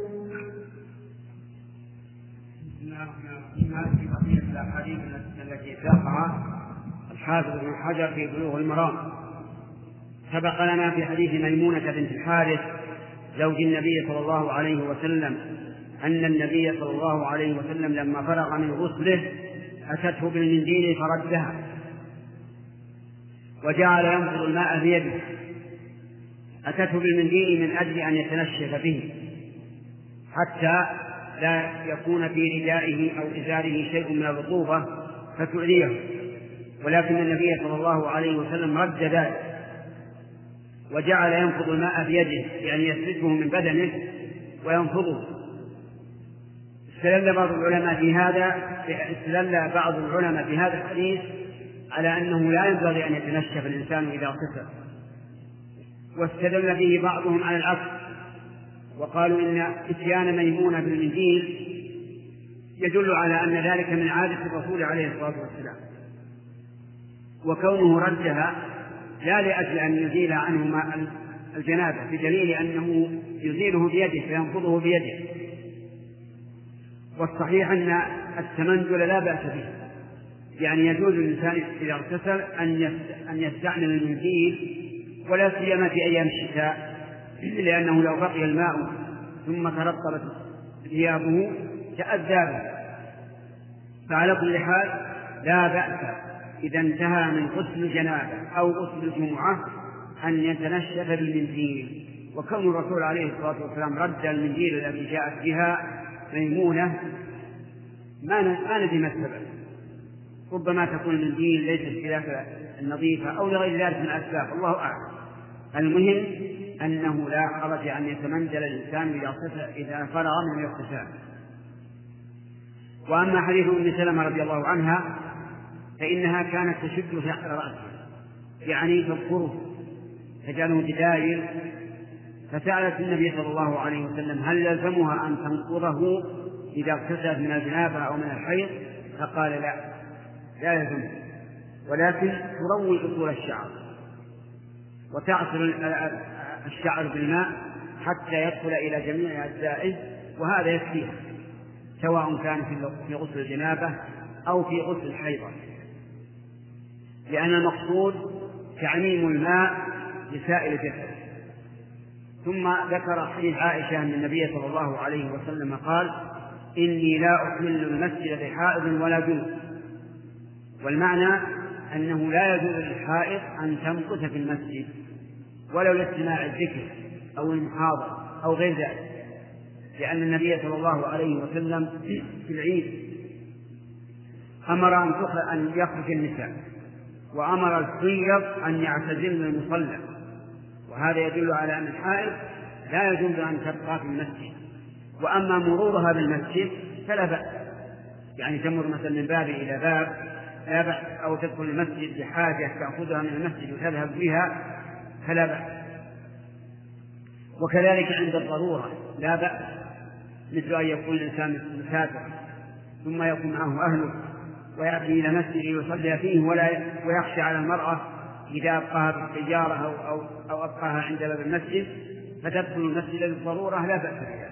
في بقية الأحاديث التي ساقها الحافظ ابن حجر في بلوغ المرام. سبق لنا في حديث ميمونة بنت الحارث زوج النبي صلى الله عليه وسلم أن النبي صلى الله عليه وسلم لما فرغ من غسله أتته بالمنديل فردها، وجعل ينفض الماء بيده. أتته بالمنديل من أجل أن يتنشف به حتى لا يكون في ردائه أو إزاره شيء من الرطوبة فتؤذيه، ولكن النبي صلى الله عليه وسلم رد ذلك وجعل ينفض الماء بيده، يعني يسلكه من بدنه وينفضه. استدل بعض العلماء في هذا استدل بعض العلماء في هذا الحديث على أنه لا ينبغي أن يتنشف الإنسان إذا اغتسل، واستدل به بعضهم على العكس، وقالوا إن إتيان ميمونة بالمنديل يدل على أن ذلك من عادة الرسول عليه الصلاة والسلام، وكونه ردها لا لأجل أن يزيل عنه ماء الجنابة، بدليل أنه يزيله بيده فينفضه بيده. والصحيح أن التمندل لا بأس به، يعني يجوز للإنسان إذا اغتسل أن يستعمل المنديل، ولا سيما في أيام الشتاء، لأنه لو بقي الماء ثم ترطبت ثيابه تأذى به. فعلى كل حال لا بأس إذا انتهى من غسل الجنابة أو غسل الجمعة أن يتنشف بالمنديل. وكون الرسول عليه الصلاة والسلام رد المنديل الذي جاءت بها ميمونة ما ندم السبب، ربما تكون المنديل ليست بذاك النظيفة أو لغير ذلك من الأسباب، الله أعلم. المهم أنه لا حرج أن يتمندل الإنسان إذا فرغ من الاغتسال. وأما حديث أم سلمة رضي الله عنها فإنها كانت تشد شعر رأسه، يعني تذكره تجعله تداير، فسألت النبي صلى الله عليه وسلم هل يلزمها أن تنقضه إذا اغتسلت من الجنابة أو من الحيض؟ فقال لا، لا يلزمه، ولكن تروي أصول الشعر وتعصر الشعر بالماء حتى يدخل إلى جميع أجزائه، وهذا يكفيها سواء كان في غسل الجنابة أو في غسل الحيضة، لأن المقصود تعميم الماء لسائر الجسد. ثم ذكر حديث عائشة أن النبي صلى الله عليه وسلم قال: إني لا أحل المسجد بحائض ولا جنب، والمعنى أنه لا يجوز للحائض أن تمكث في المسجد ولو لاستماع الذكر أو المحاضرة أو غير ذلك، لأن النبي صلى الله عليه وسلم في العيد أمر أن يخرج النساء، وأمر الحيض أن يعتزلن المصلى، وهذا يدل على أن الحائض لا يجوز أن تبقى في المسجد. وأما مرورها بالمسجد فلا بأس، يعني تمر مثلا من باب إلى باب لا بأس، أو تدخل المسجد بحاجة تأخذها من المسجد وتذهب بها فلا بأس. وكذلك عند الضرورة لا بأس، مثل أن يكون الإنسان مسافر ثم يكون معه أهله ويأتي إلى مسجد يصلي فيه ولا ويخشى على المرأة إذا أبقاها في السيارة أو, أو, أو أبقاها عند باب المسجد فتدخل المسجد للضرورة لا بأس بها.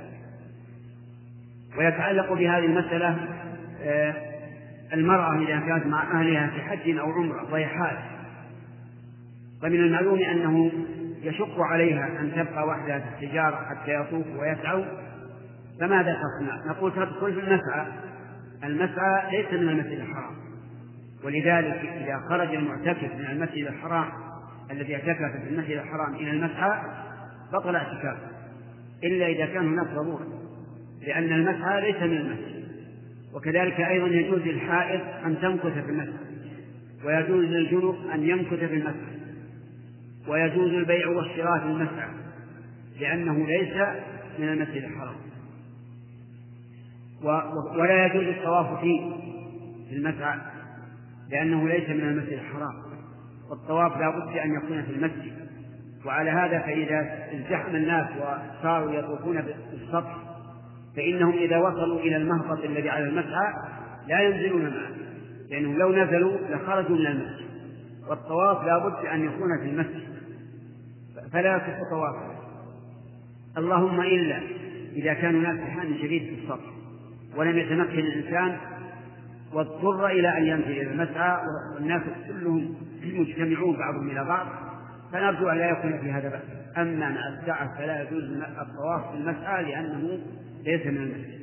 ويتعلق بهذه المسألة آه المرأة إذا كانت مع أهلها في حج أو عمرة وهي حاج، فمن المعلوم أنه يشق عليها أن تبقى وحدها في السيارة حتى يطوف ويسعوا، فماذا تصنع؟ نقول تدخل في المسعى. المسعى ليس من المسجد الحرام، ولذلك إذا خرج المعتكف من المسجد الحرام الذي اعتكف في المسجد الحرام إلى المسعى بطل اعتكافه، إلا إذا كان هناك ضرورة، لأن المسعى ليس من المسجد. وكذلك أيضا يجوز للحائض أن تمكث في المسجد، ويجوز للجنوب أن يمكث في المسجد، ويجوز البيع والشراء في المسعى لأنه ليس من المسجد الحرام. ولا يجوز الطواف فيه في المسعى لأنه ليس من المسجد الحرام، والطواف لا بد أن يكون في المسجد. وعلى هذا فإذا ازدحم الناس وصاروا يطوفون بالسطح فإنهم إذا وصلوا إلى المهبط الذي على المسعى لا ينزلون معه، لأنهم لو نزلوا لخرجوا من المسجد، والطواف لا بد أن يكون في المسجد فلا يصح طوافه، اللهم إلا إذا كان هناك امتحان شديد في السطح ولم يتمكن الإنسان واضطر إلى أن ينزل إلى المسعى والناس كلهم مجتمعون بعضهم إلى بعض، فنرجو أن لا يكون في هذا بأس. أما مع الساعة فلا يجوز الطواف في المسعى لأنه ليس من المسجد.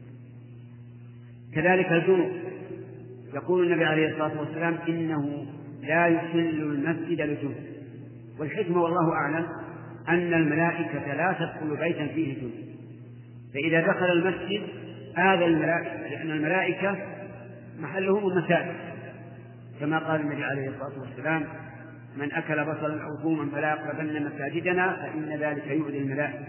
كذلك الجنوب، يقول النبي عليه الصلاة والسلام: إنه لا يحل المسجد لجنوب. والحكمة والله أعلم أن الملائكة لا تدخل بيتا فيه جنوب، فإذا دخل المسجد آذى الملائكة، لأن الملائكة محلهم المساجد، كما قال النبي عليه الصلاة والسلام: من أكل بصلا أو ثوما فلا يقربن مساجدنا فإن ذلك يؤذي الملائكة.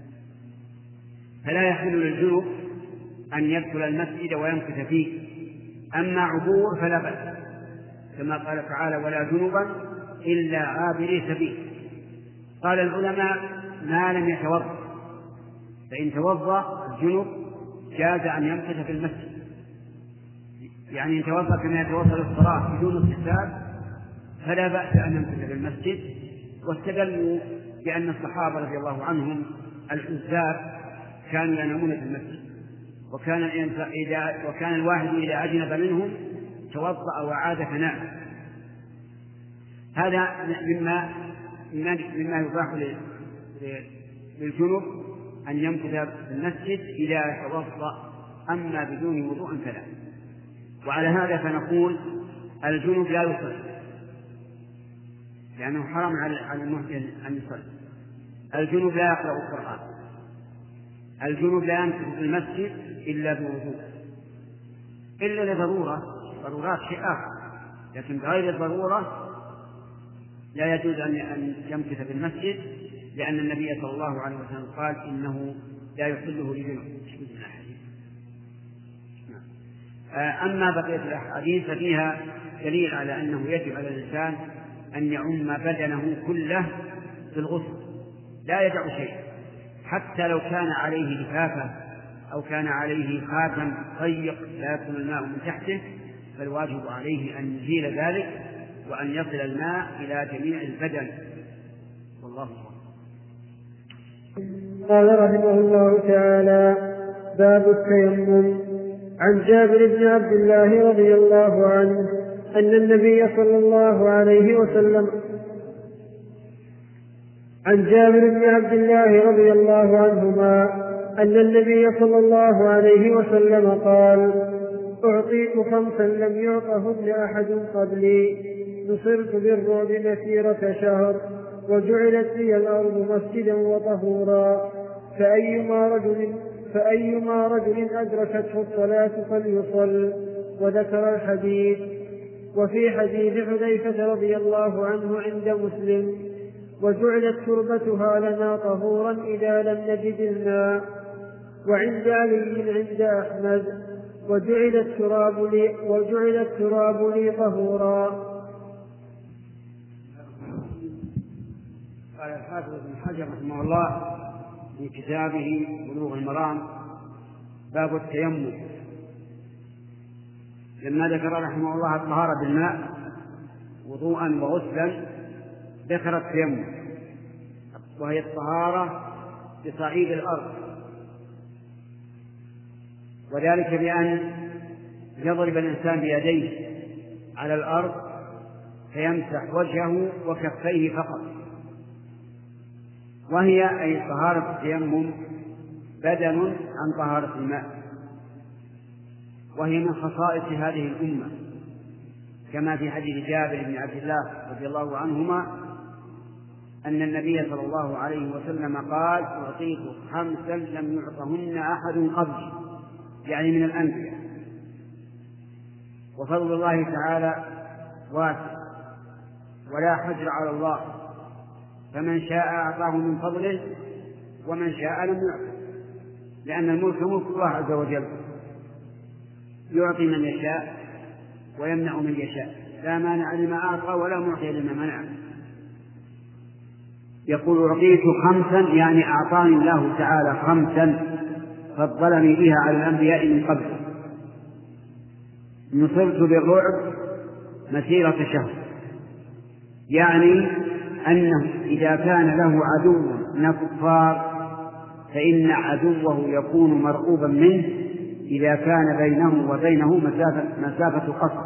فلا يحل للجنوب أن يدخل المسجد ويمكث فيه. أما عبور فلا بأس، كما قال تعالى: ولا جنوبا إلا عابري سبيل. قال العلماء: ما لم يتوضأ، فإن توضأ الجنوب جاز أن يمكث في المسجد، يعني إن توضأ كما يتوضأ للصلاة بدون اغتسال فلا بأس أن يمكث في المسجد. واستدلوا بأن الصحابة رضي الله عنهم العزاب كانوا ينامون في المسجد، وكان إذا وكان الواحد إذا أجنب منهم توضأ وعاد فنام. هذا مما مما يباح للجنوب أن يمكث في المسجد إذا توضأ، أما بدون وضوء فلا. وعلى هذا فنقول الجنوب لا يصلي لأنه حرام على المحسن أن يصلي. الجنوب لا يقرأ القرآن. الجنوب لا يمكث في المسجد إلا بوضوء، إلا لضرورة، ضرورات شيء آخر، لكن بغير الضرورة لا يجوز أن يمكث في المسجد، لأن النبي صلى الله عليه وسلم قال: إنه لا يحله لجنوب. أما بقية الأحاديث ففيها دليل على أنه يجب على الإنسان أن يعم بدنه كله في الغسل، لا يدع شيء، حتى لو كان عليه لفافة أو كان عليه خاتم ضيق لا يدخل الماء من تحته، فالواجب عليه أن يزيل ذلك وأن يصل الماء إلى جميع البدن. والله أعلم. قال رحمه الله تعالى: باب التيمم. عن جابر بن عبد الله رضي الله عنه أن النبي صلى الله عليه وسلم عن جابر بن عبد الله رضي الله عنهما أن النبي صلى الله عليه وسلم قال: أعطيت خمسا لم يعطهن أحد قبلي، نصرت بالرعب مسيرة شهر، وجعلت لي الأرض مسجدا وطهورا، فأيما رجل فأيما رجل أدركته الصلاة فليصل. وذكر الحديث. وفي حديث حذيفة رضي الله عنه عند مسلم: وجعلت تربتها لنا طهورا إذا لم نجد الماء. وعند علي عند أحمد: وجعل التراب لي, وجعل التراب لي طهورا. قال الحافظ ابن حجر رحمه الله في كتابه بلوغ المرام: باب التيمم. لما ذكر رحمه الله الطهارة بالماء وضوءا وغسلا ذكر التيمم، وهي الطهارة بصعيد الأرض، وذلك بأن يضرب الإنسان بيديه على الأرض فيمسح وجهه وكفيه فقط. وهي أي طهارة التيمم بدل عن طهارة الماء، وهي من خصائص هذه الأمة، كما في حديث جابر بن عبد الله رضي الله عنهما أن النبي صلى الله عليه وسلم قال: أعطيت خمسا لم يعطهن أحد قبلي، يعني من الأنبياء. وفضل الله تعالى واسع ولا حجر على الله، فمن شاء أعطاه من فضله ومن شاء لم يعطه، لأن الملك ملك الله عز وجل، يعطي من يشاء ويمنع من يشاء، لا مانع لما أعطى ولا معطي لما منع. يقول: أعطيت خمسا، يعني أعطاني الله تعالى خمسا فضلني بها على الأنبياء من قبل. نصرت بالرعب مسيرة شهر، يعني أنه إذا كان له عدو من الكفار فإن عدوه يكون مرعوبا منه إذا كان بينه وبينه مسافة, مسافة قصر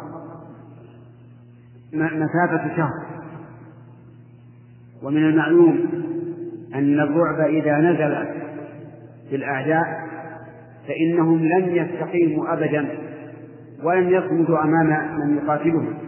مسافة شهر. ومن المعلوم أن الرعب إذا نزل في الأعداء فإنهم لن يستقيموا أبدا ولن يصمدوا أمام من يقاتلهم،